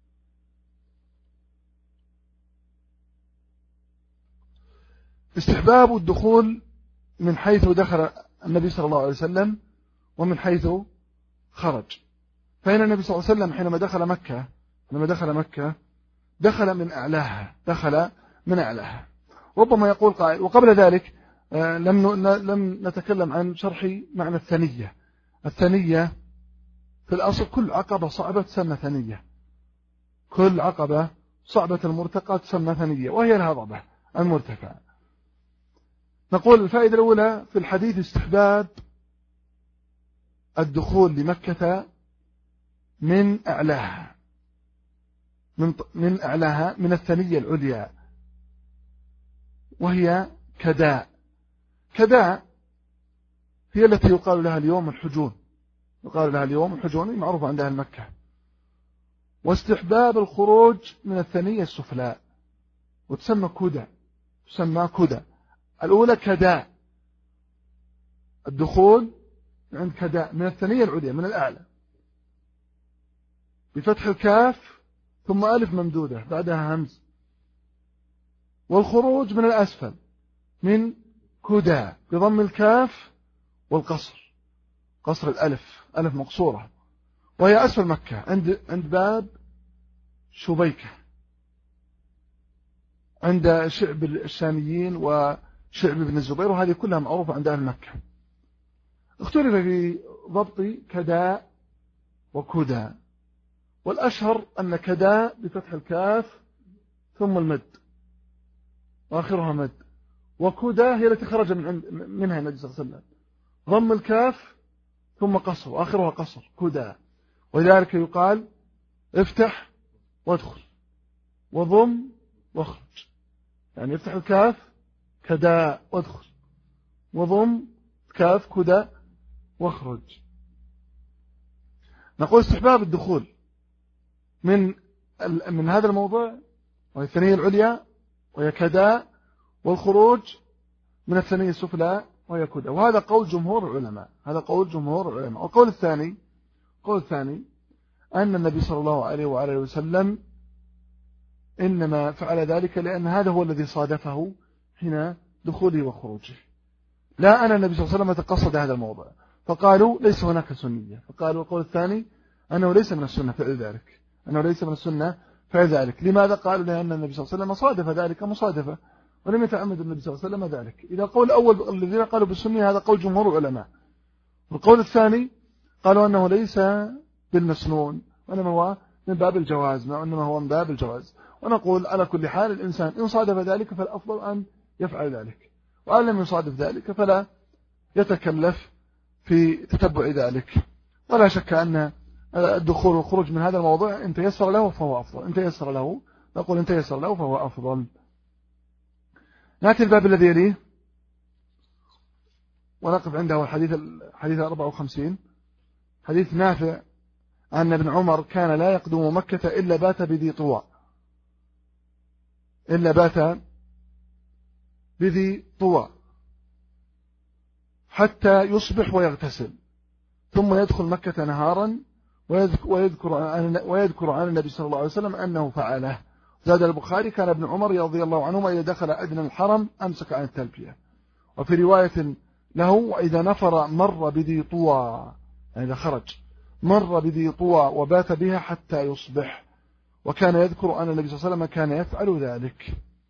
Speaker 1: استحباب الدخول من حيث دخل النبي صلى الله عليه وسلم ومن حيث خرج. فإن النبي صلى الله عليه وسلم حينما دخل مكة دخل من أعلاها. ربما يقول قائل: وقبل ذلك لم نتكلم عن شرح معنى الثنية. في الأصل كل عقبة صعبة تسمى ثنية، كل عقبة صعبة المرتقى تسمى ثنية، وهي الهضبة المرتفعة. نقول الفائدة الأولى في الحديث استحباب الدخول لمكة من أعلاها، من الثنية العليا، وهي كداء هي التي يقال لها اليوم الحجون، معروفة عند أهل مكة. واستحباب الخروج من الثنية السفلى وتسمى كدى. الأولى كداء، الدخول عند كداء من الثنية العليا من الأعلى بفتح الكاف ثم ألف ممدودة بعدها همز، والخروج من الأسفل من كدى بضم الكاف والقصر، قصر الألف، ألف مقصورة، وهي أسفل مكة عند باب شبيكة، عند شعب الشاميين وشعب بن الزبير، وهذه كلها معروفة عند أهل مكة. اختلف في ضبط كداء وكدى، والأشهر أن كداء بفتح الكاف ثم المد وآخرها مد، وكدى هي التي خرج منها النبي صلى الله عليه وسلم، ضم الكاف ثم قصر وآخرها قصر كدى. ولذلك يقال افتح وادخل وضم واخرج، يعني افتح الكاف كدى وادخل وضم كاف كدى واخرج. نقول استحباب الدخول من هذا الموضوع وهي الثنية العليا وهي كدى، والخروج من الثنية السفلى وهي كدى، وهذا قول جمهور العلماء. والقول الثاني أن النبي صلى الله عليه وآله وسلم إنما فعل ذلك لأن هذا هو الذي صادفه حين دخوله وخروجه، لا أن النبي صلى الله عليه وسلم تقصد هذا الموضوع، فقالوا ليس هناك سنية. فقالوا القول الثاني أنه ليس من السنة فعل ذلك، أنه ليس من السنة فعل ذلك. لماذا؟ قالوا لأن النبي صلى الله عليه وسلم صادف ذلك مصادفة ولم يتعمد النبي صلى الله عليه وسلم ذلك. إذا القول الأول الذين قالوا بالسنية هذا قول جمهور العلماء، والقول الثاني قالوا أنه ليس بالمسنون وإنما هو من باب الجواز، وإنما هو من باب الجواز. ونقول على كل حال الإنسان إن صادف ذلك فالأفضل أن يفعل ذلك، وأن لم يصادف ذلك فلا يتكلف في تتبع ذلك. ولا شك أن الدخول والخروج من هذا الموضوع إن تيسر له فهو أفضل، إن تيسر له نقول إن تيسر له فهو أفضل. نأتي الباب الذي يليه ونقف عنده حديث 54، حديث نافع أن ابن عمر كان لا يقدم مكة إلا بات بذي طوى حتى يصبح ويغتسل، ثم يدخل مكة نهارا ويذكر عن النبي صلى الله عليه وسلم أنه فعله. زاد البخاري كان ابن عمر رضي الله عنهما إذا دخل أدنى الحرم أمسك عن التلبية. وفي رواية له وإذا نفر مر بذي طوى، يعني إذا خرج مر بذي طوى وبات بها حتى يصبح، وكان يذكر أن النبي صلى الله عليه وسلم كان يفعل ذلك.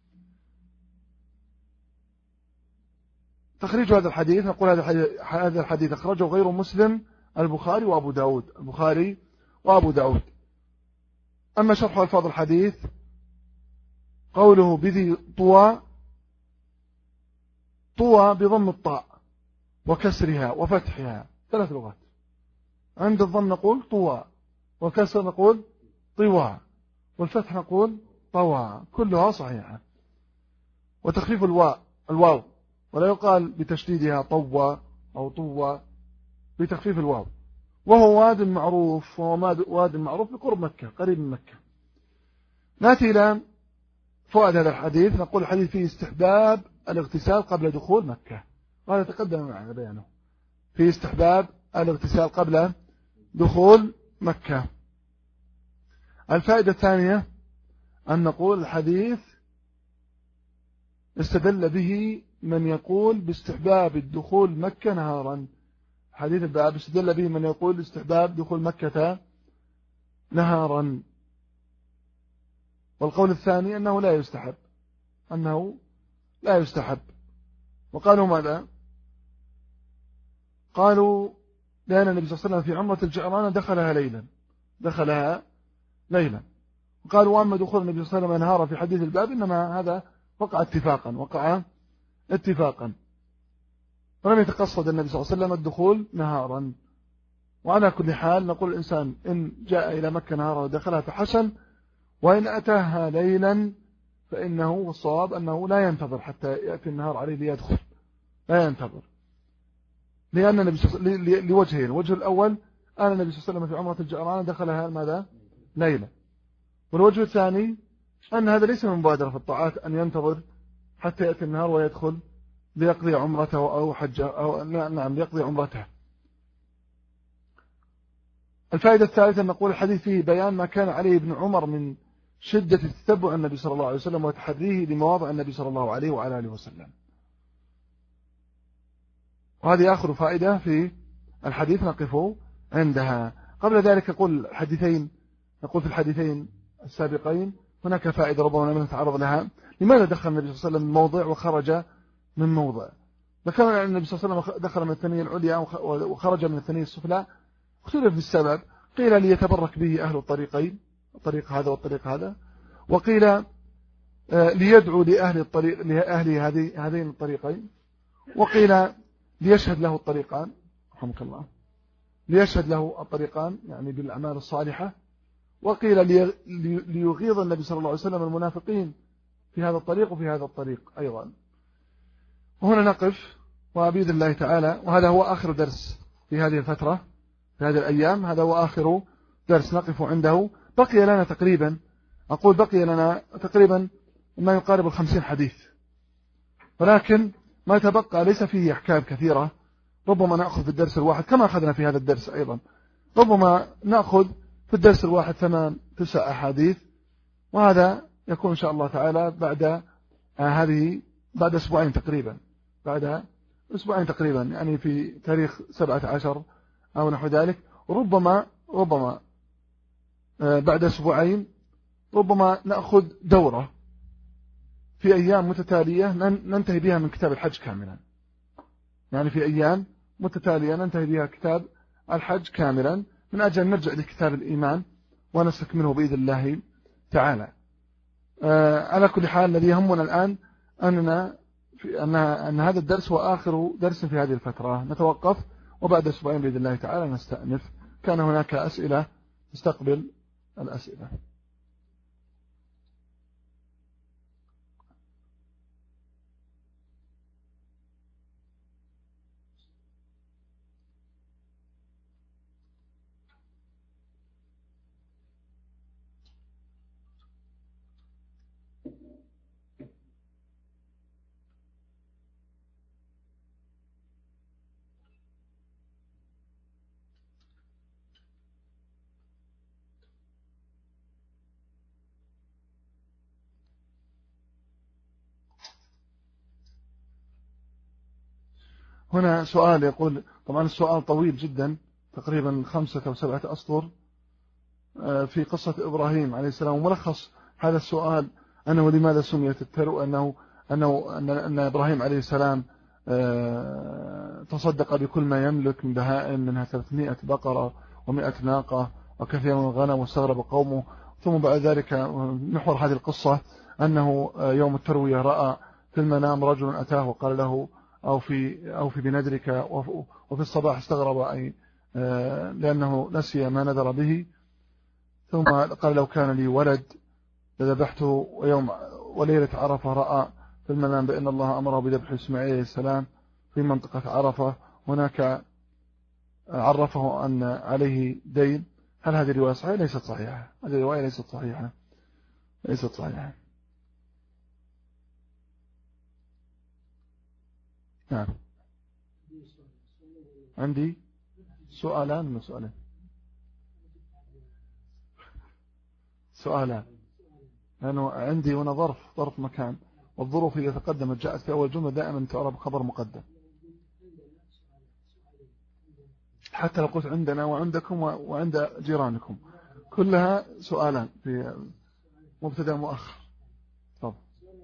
Speaker 1: تخريج هذا الحديث نقول هذا الحديث أخرجه غير مسلم البخاري وأبو داود. أما شرح ألفاظ الحديث قوله بذي طوى بضم الطاء وكسرها وفتحها 3 لغات. عند الضم نقول طوى، وكسر نقول طوى، والفتح نقول طوى، كلها صحيحة. وتخفيف الواو ولا يقال بتشديدها طوى أو طوى، بتخفيف الواو. وهو واد معروف، بقرب مكة، قريب من مكة. نأتي إلى فوائد هذا الحديث. نقول الحديث فيه استحباب الاغتسال قبل دخول مكة، وهذا تقدم معنا بيانه، فيه استحباب الاغتسال قبل دخول مكة. الفائدة الثانية أن نقول الحديث استدل به من يقول باستحباب الدخول مكة نهارا. حديث الباب استدل به من يقول باستحباب دخول مكة نهارا. والقول الثاني أنه لا يستحب. وقالوا ماذا؟ قالوا لأن النبي صلى الله عليه وسلم في عمرة الجعرانة دخلها ليلا. وقالوا وأما دخول النبي صلى الله عليه وسلم نهارا في حديث الباب إنما هذا وقع اتفاقا، ولم يتقصد النبي صلى الله عليه وسلم الدخول نهارا. وعلى كل حال نقول الإنسان إن جاء إلى مكة نهارا ودخلها فحسن، وإن أتاها ليلا فإنه الصواب أنه لا ينتظر حتى يأتي النهار عليه ليدخل، لا ينتظر، لأن النبي لوجهين. الوجه الأول أن النبي صلى الله عليه وسلم في عمرة الجعرانة دخلها ماذا؟ ليلا. والوجه الثاني أن هذا ليس من مبادرة في الطاعات أن ينتظر حتى يأتي النهار ويدخل ليقضي عمرته أو حجه أو ليقضي عمرته. الفائدة الثالثة أن نقول الحديث فيه بيان ما كان عليه ابن عمر من شدة تتبع النبي صلى الله عليه وسلم وتحريه لمواضع النبي صلى الله عليه وعلى آله وسلم. وهذه آخر فائدة في الحديث نقف عندها. قبل ذلك نقول في الحديثين السابقين هناك فائدة ربما لم نتعرض لها. لماذا دخل النبي صلى الله عليه وسلم من موضع وخرج من موضع؟ ذكرنا أن النبي صلى الله عليه وسلم دخل من الثنية العليا وخرج من الثنية السفلى، اختلف في السبب. قيل ليتبرك به أهل الطريقين، الطريق هذا والطريق هذا، وقيل ليدعو لأهل هذين الطريقين، وقيل ليشهد له الطريقان رحمك الله، ليشهد له الطريقان يعني بالأعمال الصالحة، وقيل ليغيظ النبي صلى الله عليه وسلم المنافقين في هذا الطريق وفي هذا الطريق أيضا. وهنا نقف وبإذن الله تعالى، وهذا هو آخر درس في هذه الفترة، في هذه الأيام، هذا هو آخر درس نقف عنده. بقي لنا تقريبا ما يقارب 50 حديث، ولكن ما يتبقى ليس فيه أحكام كثيرة. ربما نأخذ في الدرس الواحد كما أخذنا في هذا الدرس أيضا، ربما نأخذ في الدرس الواحد 8 9 أحاديث، وهذا يكون إن شاء الله تعالى بعد أسبوعين تقريبا، يعني في تاريخ 17 أو نحو ذلك. ربما بعد أسبوعين ربما نأخذ دورة في أيام متتالية ننتهي بها من كتاب الحج كاملا، يعني في أيام متتالية ننتهي بها كتاب الحج كاملا، من أجل أن نرجع لكتاب الإيمان ونستكمله بإذن الله تعالى. على كل حال الذي يهمنا الآن أن هذا الدرس هو آخر درس في هذه الفترة، نتوقف وبعد أسبوعين بإذن الله تعالى نستأنف. كان هناك أسئلة، نستقبل الأسئلة. هنا سؤال يقول، طبعا السؤال طويل جدا تقريبا 5 أو 7 أسطر، في قصة إبراهيم عليه السلام. وملخص هذا السؤال أنه لماذا سميت الترو، أن إبراهيم عليه السلام تصدق بكل ما يملك من بهائم، منها 300 بقرة و100 ناقة وكثير من الغنم، واستغرب قومه. ثم بعد ذلك محور هذه القصة أنه يوم التروية رأى في المنام رجل أتاه وقال له أوفي بنذرك، وفي الصباح استغرب أي لأنه نسي ما نذر به، ثم قال لو كان لي ولد لذبحته. وليلة عرفة رأى في المنام بأن الله أمره بذبح إسماعيل عليه السلام في منطقة عرفة، هناك عرفه أن عليه دين. هل هذه الرواية صحيحة؟ ليست صحيحة، هذه الرواية ليست صحيحة. نعم. عندي سؤالان. لأنه عندي هنا ظرف مكان، والظروف إذا تقدمت جاءت في أول جملة دائما تعرب خبر مقدم، حتى لو قلت عندنا وعندكم وعند جيرانكم، كلها سؤالان في مبتدأ مؤخر. طب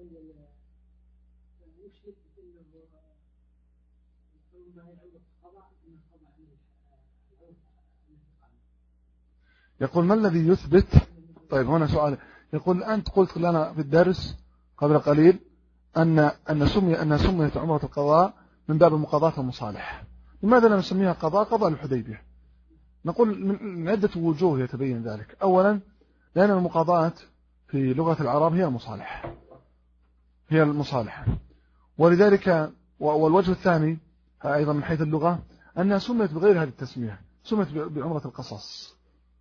Speaker 1: يقول ما الذي يثبت؟ طيب هنا سؤال، يقول أنت قلت لنا في الدرس قبل قليل أنها سميت عمرة القضاء من باب المقاضاة والمصالح، لماذا لا نسميها قضاء الحديبية؟ نقول من عدة وجوه يتبين ذلك. أولا لأن المقاضاة في لغة العرب هي المصالحة، ولذلك والوجه الثاني أيضا من حيث اللغة أنها سميت بغير هذه التسمية، سميت بعمرة القصص.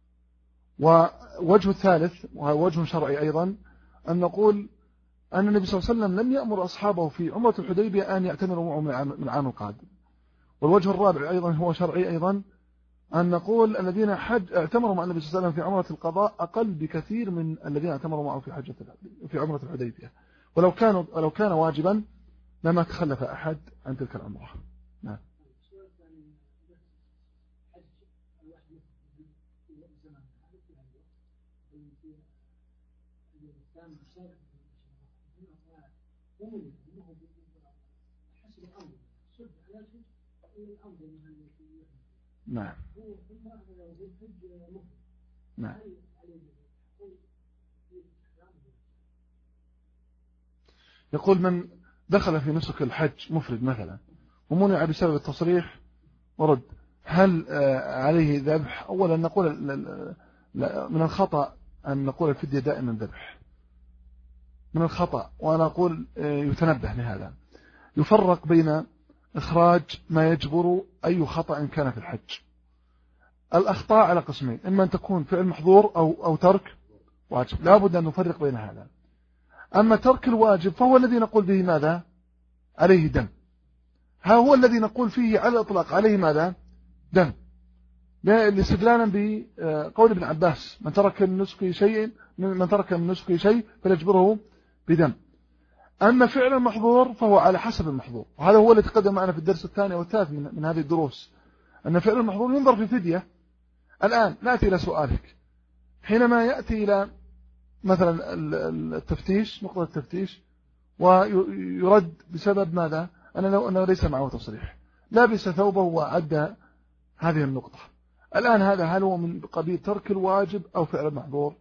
Speaker 1: ووجه الثالث وهو وجه شرعي أيضا، أن نقول أن النبي صلى الله عليه وسلم لم يأمر أصحابه في عمرة الحديبية أن يعتمروا معه من العام القادم. والوجه الرابع أيضا هو شرعي أيضا، أن نقول الذين اعتمروا مع النبي صلى الله عليه وسلم في عمرة القضاء أقل بكثير من الذين اعتمروا معه في عمرة الحديبية، ولو كان واجبا لما تخلف أحد عن تلك العمرة. نعم. نعم. نعم. يقول من دخل في نسك الحج مفرد مثلا ومنع بسبب التصريح ورد، هل عليه ذبح؟ أولا نقول من الخطأ أن نقول الفدية دائما ذبح، من الخطأ، وأنا أقول يتنبه لهذا. يفرق بين إخراج ما يجبر أي خطأ كان في الحج. الأخطاء على قسمين، إما أن تكون فعل محظور أو ترك واجب، لا بد أن نفرق بين هذا. أما ترك الواجب فهو الذي نقول به ماذا؟ عليه دم. ها هو الذي نقول فيه على الإطلاق عليه ماذا؟ دم. لاستدلالا بقول ابن عباس من ترك من نسكه شيء فليجبره بدم. أما فعل المحظور فهو على حسب المحظور، وهذا هو الذي تقدم معنا في الدرس الثاني والثالث من هذه الدروس، أن فعل المحظور ينظر في فدية. الآن نأتي إلى سؤالك، حينما يأتي إلى مثلا التفتيش، نقطة التفتيش، ويرد بسبب ماذا؟ أنه ليس معه تصريح، لابس ثوبه وعد هذه النقطة. الآن هل هو من قبيل ترك الواجب أو فعل المحظور؟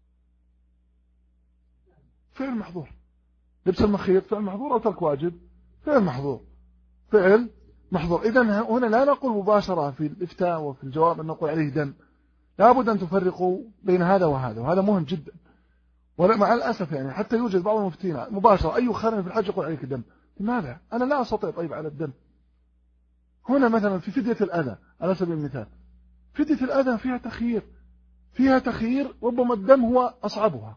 Speaker 1: فعل محظور. لبس المخيط فعل محظور أو ترك واجب؟ فعل محظور. فعل محظور. إذن هنا لا نقول مباشرة في الإفتاء وفي الجواب أن نقول عليه دم، لابد أن تفرقوا بين هذا وهذا، وهذا مهم جدا. ولا مع الأسف يعني حتى يوجد بعض المفتين مباشرة أي خارج في الحج يقول عليك دم. لماذا؟ أنا لا أستطيع طيب على الدم. هنا مثلا في فدية الأذى على سبيل المثال، فدية الأذى فيها تخيير، ربما الدم هو أصعبها،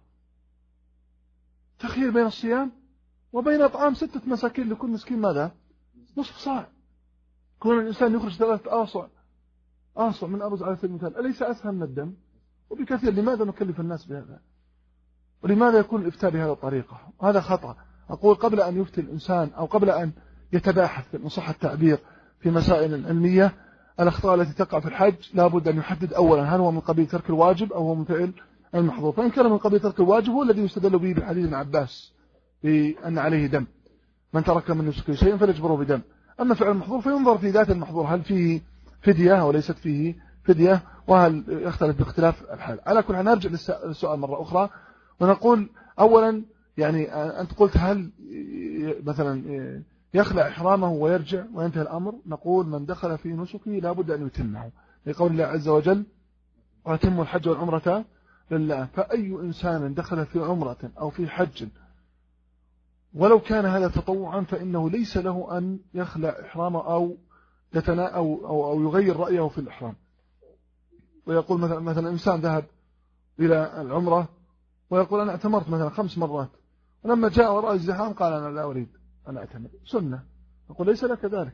Speaker 1: تخيير بين الصيام وبين إطعام 6 مساكين لكل مسكين ماذا؟ نصف صاع. كون الإنسان يخرج 3 آصع من أرز على سبيل المثال، أليس أسهل من الدم؟ وبكثير. لماذا نكلف الناس بهذا؟ ولماذا يكون الإفتاء بهذه الطريقة؟ هذا خطأ. أقول قبل أن يفتي الإنسان أو قبل أن يتباحث إن صح التعبير في مسائل علمية، الأخطاء التي تقع في الحج لابد أن يحدد أولا هل هو من قبيل ترك الواجب أو هو من فعل المحظور. فإن كان من قبيل ترك الواجب هو الذي يستدل به بحديث ابن عباس بأن عليه دم، من ترك من نسكه شيئا فليجبره بدم. أما فعل المحظور فينظر في ذات المحظور هل فيه فدية أو ليست فيه فدية، وهل يختلف باختلاف الحال. على كل حال نرجع للسؤال مرة أخرى ونقول أولا يعني أنت قلت هل مثلا يخلع إحرامه ويرجع وينتهي الأمر؟ نقول من دخل في نسكه لابد أن يتمه، لقول الله عز وجل وأتموا الحج والعمرة لله. فأي إنسان دخل في عمرة أو في حج ولو كان هذا تطوعا فإنه ليس له أن يخلع إحرامه أو يغير رأيه في الإحرام، ويقول مثلا إنسان ذهب إلى العمرة ويقول أنا اعتمرت مثلا 5 مرات، ولما جاء وراء الزحام قال أنا لا أريد أن أعتمر سنة. نقول ليس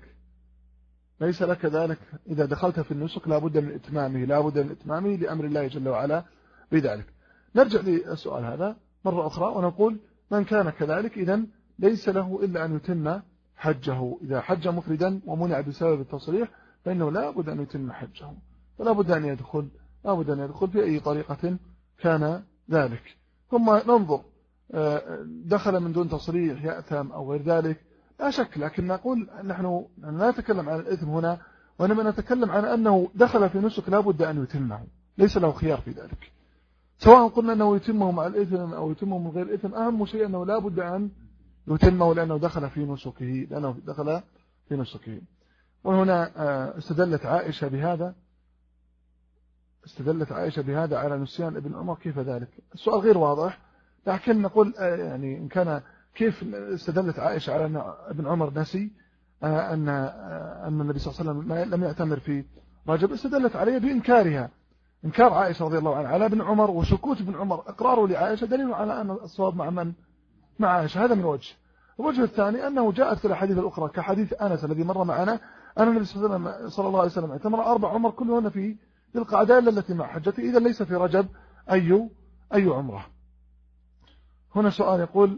Speaker 1: لك ذلك. إذا دخلت في النسك لابد من إتمامه لأمر الله جل وعلا بذلك. نرجع للسؤال هذا مرة أخرى ونقول من كان كذلك إذن ليس له إلا أن يتم حجه. إذا حج مفردا ومنع بسبب التصريح فإنه لا بد أن يتم حجه، فلا بد أن يدخل في أي طريقة كان ذلك. ثم ننظر دخل من دون تصريح يأثم أو غير ذلك لا شك، لكن نقول نحن لا نتكلم عن الإثم هنا، وإنما نتكلم عن أنه دخل في نسك لا بد أن يتمه، ليس له خيار في ذلك. سواء قلنا أنه يتمه مع الإثم أو يتمه من غير الإثم، أهم شيء أنه لا بد أن يتمه لأنه دخل في نسكه. وهنا استدلت عائشة بهذا على نسيان ابن عمر. كيف ذلك؟ السؤال غير واضح، لكن نقول يعني إن كان كيف استدلت عائشة على أن ابن عمر نسي أن النبي صلى الله عليه وسلم لم يأتمر في رجب؟ استدلت عليه بإنكارها، إنكار عائشة رضي الله عنها على ابن عمر وسكوت ابن عمر إقراره لعائشة دليل على أن الصواب مع عائشة. هذا من وجه. الوجه الثاني أنه جاءت في الحديث الأخرى كحديث أنس الذي مر معنا أن النبي صلى الله عليه وسلم اعتمر 4 عمر كلهن في القعدة التي مع حجته، إذا ليس في رجب أي عمره. هنا سؤال يقول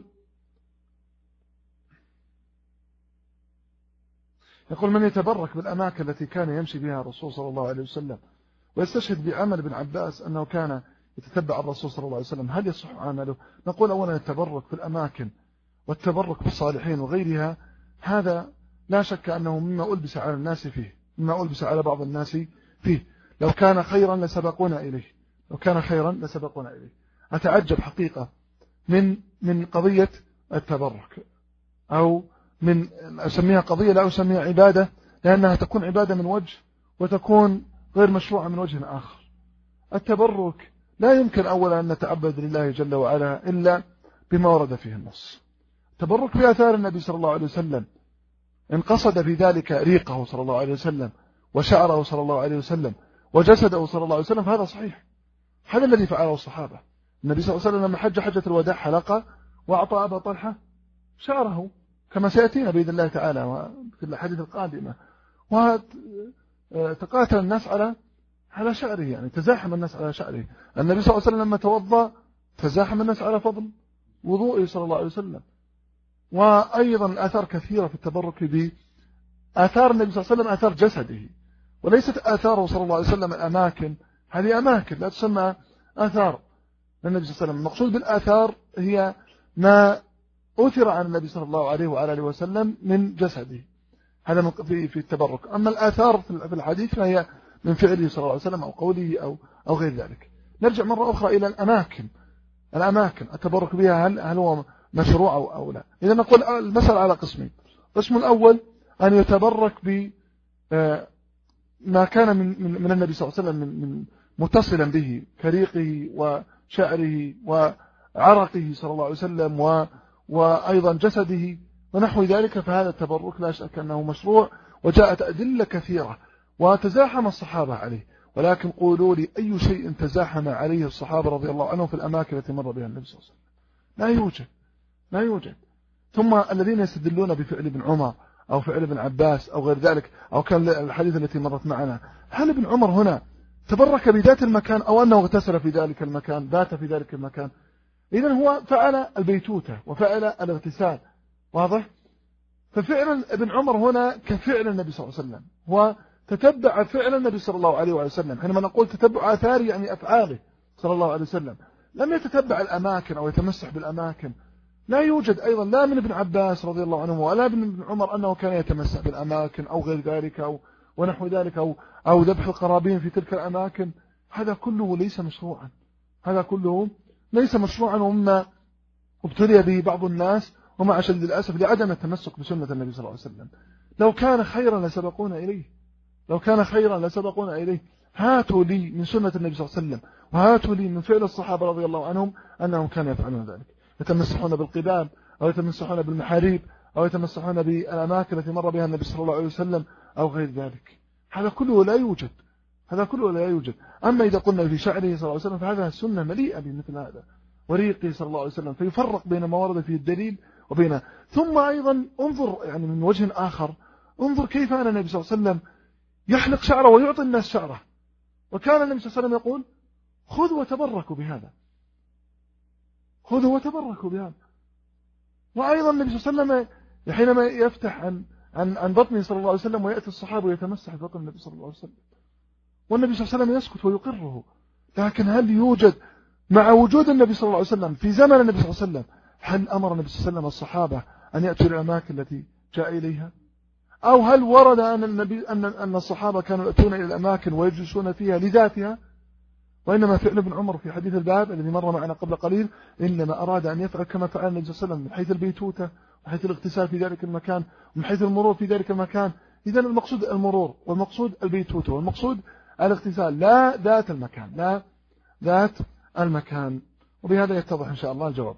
Speaker 1: من يتبرك بالأماكن التي كان يمشي بها الرسول صلى الله عليه وسلم ويستشهد بعمل ابن عباس أنه كان يتتبع الرسول صلى الله عليه وسلم، هل يصح عمله؟ نقول أولا التبرك بالأماكن والتبرك بالصالحين وغيرها هذا لا شك أنه مما ألبس على الناس فيه، مما ألبس على بعض الناس فيه. لو كان خيرا لسبقونا إليه. أتعجب حقيقة من قضية التبرك، أو من أسميها قضية لا أسميها عبادة، لأنها تكون عبادة من وجه وتكون غير مشروعة من وجه آخر. التبرك لا يمكن أولا أن نتعبد لله جل وعلا إلا بما ورد فيه النص. التبرك بآثار النبي صلى الله عليه وسلم إن قصد في ذلك ريقه صلى الله عليه وسلم وشعره صلى الله عليه وسلم وجسده صلى الله عليه وسلم فهذا صحيح. هذا الذي فعله الصحابة. النبي صلى الله عليه وسلم لما حجة الوداع حلقة وأعطى أبا طلحة شعره كما سيأتينا بإذن الله تعالى في الحديث القادمة، وتقاتل الناس على شعره، يعني تزاحم الناس على شعره. النبي صلى الله عليه وسلم لما توضأ تزاحم الناس على فضل وضوئه صلى الله عليه وسلم. وأيضا الآثار كثيرة في التبرك بآثار النبي صلى الله عليه وسلم، آثار جسده، وليست آثاره صلى الله عليه وسلم الأماكن. هذه أماكن لا تسمى آثار النبي صلى الله عليه وسلم. المقصود بالآثار هي ما أثر عن النبي صلى الله عليه وعلى آله وسلم من جسده، هذا في التبرك. أما الآثار في الحديث فهي من فعله صلى الله عليه وسلم أو قوله أو غير ذلك. نرجع مرة أخرى إلى الأماكن التبرك بها، هل هو مشروع أو لا. إذا نقول المسألة على قسمين. القسم الأول أن يتبرك بما كان من النبي صلى الله عليه وسلم من متصلا به كريقه وشعره وعرقه صلى الله عليه وسلم وأيضا جسده ونحو ذلك، فهذا التبرك لا شك أنه مشروع، وجاءت أدلة كثيرة وتزاحم الصحابة عليه. ولكن قولوا لي أي شيء تزاحم عليه الصحابة رضي الله عنهم في الأماكن التي مر بها النبي صلى الله عليه وسلم؟ لا يوجد. ثم الذين يستدلون بفعل ابن عمر أو فعل ابن عباس أو غير ذلك، أو كان الحديث التي مرت معنا، هل ابن عمر هنا تبرك بذات المكان أو أنه اغتسل في ذلك المكان، بات في ذلك المكان؟ إذن هو فعل البيتوتة وفعل الاغتسال، واضح؟ ففعل ابن عمر هنا كفعل النبي صلى الله عليه وسلم، هو تتبع فعل النبي صلى الله عليه وسلم. حينما نقول تتبع آثار يعني أفعاله صلى الله عليه وسلم، لم يتتبع الأماكن أو يتمسح بالأماكن. لا يوجد أيضا لا من ابن عباس رضي الله عنه ولا من ابن عمر أنه كان يتمسح بالأماكن أو غير ذلك ونحو ذلك أو ذبح القرابين في تلك الأماكن. هذا كله ليس مشروعا، هذا كله ليس مشروعا، ومما ابتلي به بعض الناس ومع شديد الأسف لعدم التمسك بسنة النبي صلى الله عليه وسلم. لو كان خيرا لسبقونا إليه، لو كان خيرا لسبقونا إليه. هاتوا لي من سنة النبي صلى الله عليه وسلم وهاتوا لي من فعل الصحابة رضي الله عنهم أنهم كانوا يفعلون ذلك، يتمسحون بالقباب أو يتمسحون بالمحاريب أو يتمسحون بالأماكن التي مر بها النبي صلى الله عليه وسلم أو غير ذلك. هذا كله لا يوجد، هذا كله لا يوجد. أما إذا قلنا في شعره صلى الله عليه وسلم فهذا السنة مليئة بمثل هذا، وريقه صلى الله عليه وسلم، فيفرق بين ما ورد فيه الدليل وبين. ثم أيضا انظر يعني من وجه آخر، انظر كيف أن النبي صلى الله عليه وسلم يحلق شعره ويعطي الناس شعره، وكان النبي صلى الله عليه وسلم يقول خذوا وتبركوا بهذا، خذوا وتبركوا بهذا. وأيضا النبي صلى الله عليه وسلم حينما يفتح عن بطنه صلى الله عليه وسلم ويأتي الصحابة ويتمسح بطن النبي صلى الله عليه وسلم، والنبي صلى الله عليه وسلم يسكت ويقره. لكن هل يوجد مع وجود النبي صلى الله عليه وسلم في زمن النبي صلى الله عليه وسلم، هل أمر النبي صلى الله عليه وسلم الصحابة أن يأتوا الأماكن التي جاء إليها؟ أو هل ورد أن الصحابة كانوا يأتون إلى الأماكن ويجلسون فيها لذاتها؟ وإنما فعل ابن عمر في حديث الباب الذي مر معنا قبل قليل إنما أراد أن يفعل كما فعل النبي صلى الله عليه وسلم، من حيث البيتوتة وحيث الاغتسال في ذلك المكان ومن حيث المرور في ذلك المكان. إذن المقصود المرور والمقصود البيتوتة والمقصود الاغتسال، لا ذات المكان، لا ذات المكان. وبهذا يتضح إن شاء الله الجواب.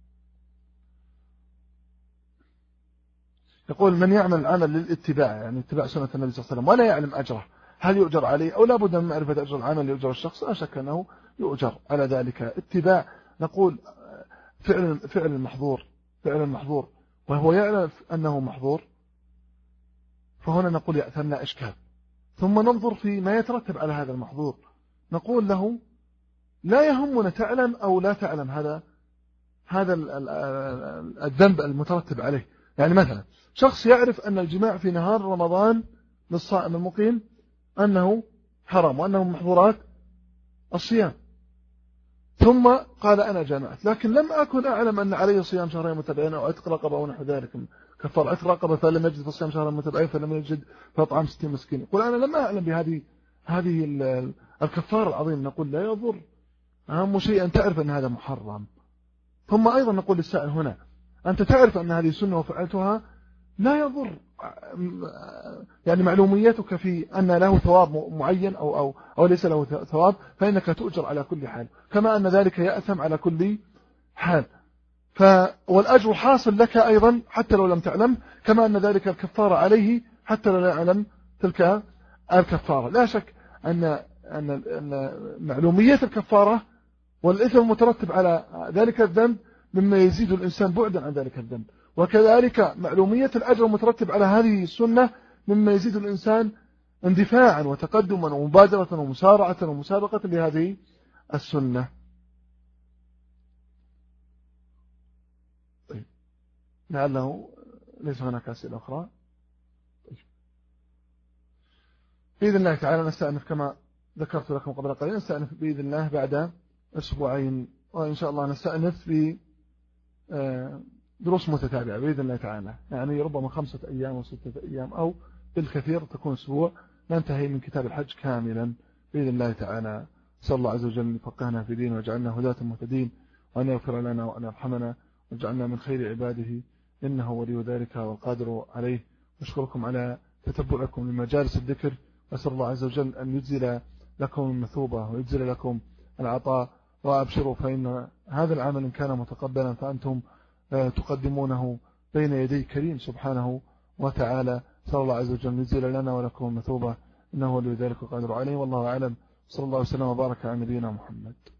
Speaker 1: يقول من يعمل العمل للاتباع، يعني اتباع سنة النبي صلى الله عليه وسلم، ولا يعلم أجره، هل يؤجر عليه أو لا بد من معرفة أجر العمل ليؤجر الشخص؟ لا شك أنه يؤجر على ذلك اتباع. نقول فعل المحظور وهو يعلم أنه محظور، فهنا نقول يأثرنا إشكال. ثم ننظر في ما يترتب على هذا المحظور، نقول له لا يهمنا تعلم أو لا تعلم هذا الذنب المترتب عليه. يعني مثلا شخص يعرف أن الجماع في نهار رمضان للصائم المقيم أنه حرام وأنه محظورات الصيام، ثم قال أنا جامعت، لكن لم أكن أعلم أن عليه صيام شهرين متبعين أو عتق رقبة أو نحو ذلك، كفر عتق رقبة فلم يجد فصيام شهرين متبعين فلم يجد فأطعام 60 مسكين. يقول أنا لم أعلم بهذه الكفار العظيم. نقول لا يضر، أهم شيء أن تعرف أن هذا محرم. ثم أيضا نقول للسائل هنا أنت تعرف أن هذه سنة وفعلتها، لا يضر يعني معلوميتك في أن له ثواب معين أو ليس له ثواب، فإنك تؤجر على كل حال، كما أن ذلك يأثم على كل حال. والأجر حاصل لك أيضا حتى لو لم تعلم، كما أن ذلك الكفارة عليه حتى لو لا يعلم تلك الكفارة. لا شك أن معلومية الكفارة والإثم المترتب على ذلك الذنب مما يزيد الإنسان بعدا عن ذلك الذنب، وكذلك معلومية الأجر المترتب على هذه السنة مما يزيد الإنسان اندفاعا وتقدما ومبادرة ومسارعة ومسابقة لهذه السنة. طيب لعله ليس هناك أسئلة أخرى. طيب. بإذن الله تعالى نستأنف كما ذكرت لكم قبل قليل، نستأنف بإذن الله بعد أسبوعين، وإن شاء الله نستأنف دروس متتابعة بإذن الله تعالى، يعني ربما 5 أيام و6 أيام أو بالكثير تكون أسبوع ننتهي من كتاب الحج كاملا بإذن الله تعالى. نسأل الله عز وجل أن يفقهنا في دين ويجعلنا هداة مهتدين، وأن يغفر لنا وأن يرحمنا ويجعلنا من خير عباده، إنه ولي ذلك والقادر عليه. أشكركم على تتبعكم لمجالس الذكر، وأسأل الله عز وجل أن يجزل لكم المثوبة ويجزل لكم العطاء، وأبشروا فإن هذا العمل إن كان متقبلا فأنتم تقدمونه بين يدي كريم سبحانه وتعالى. صلى الله عز وجل يجزل لنا ولكم المثوبة، إنه ولي ذلك القادر عليه. والله أعلم. صلى الله وسلم وبارك على نبينا محمد.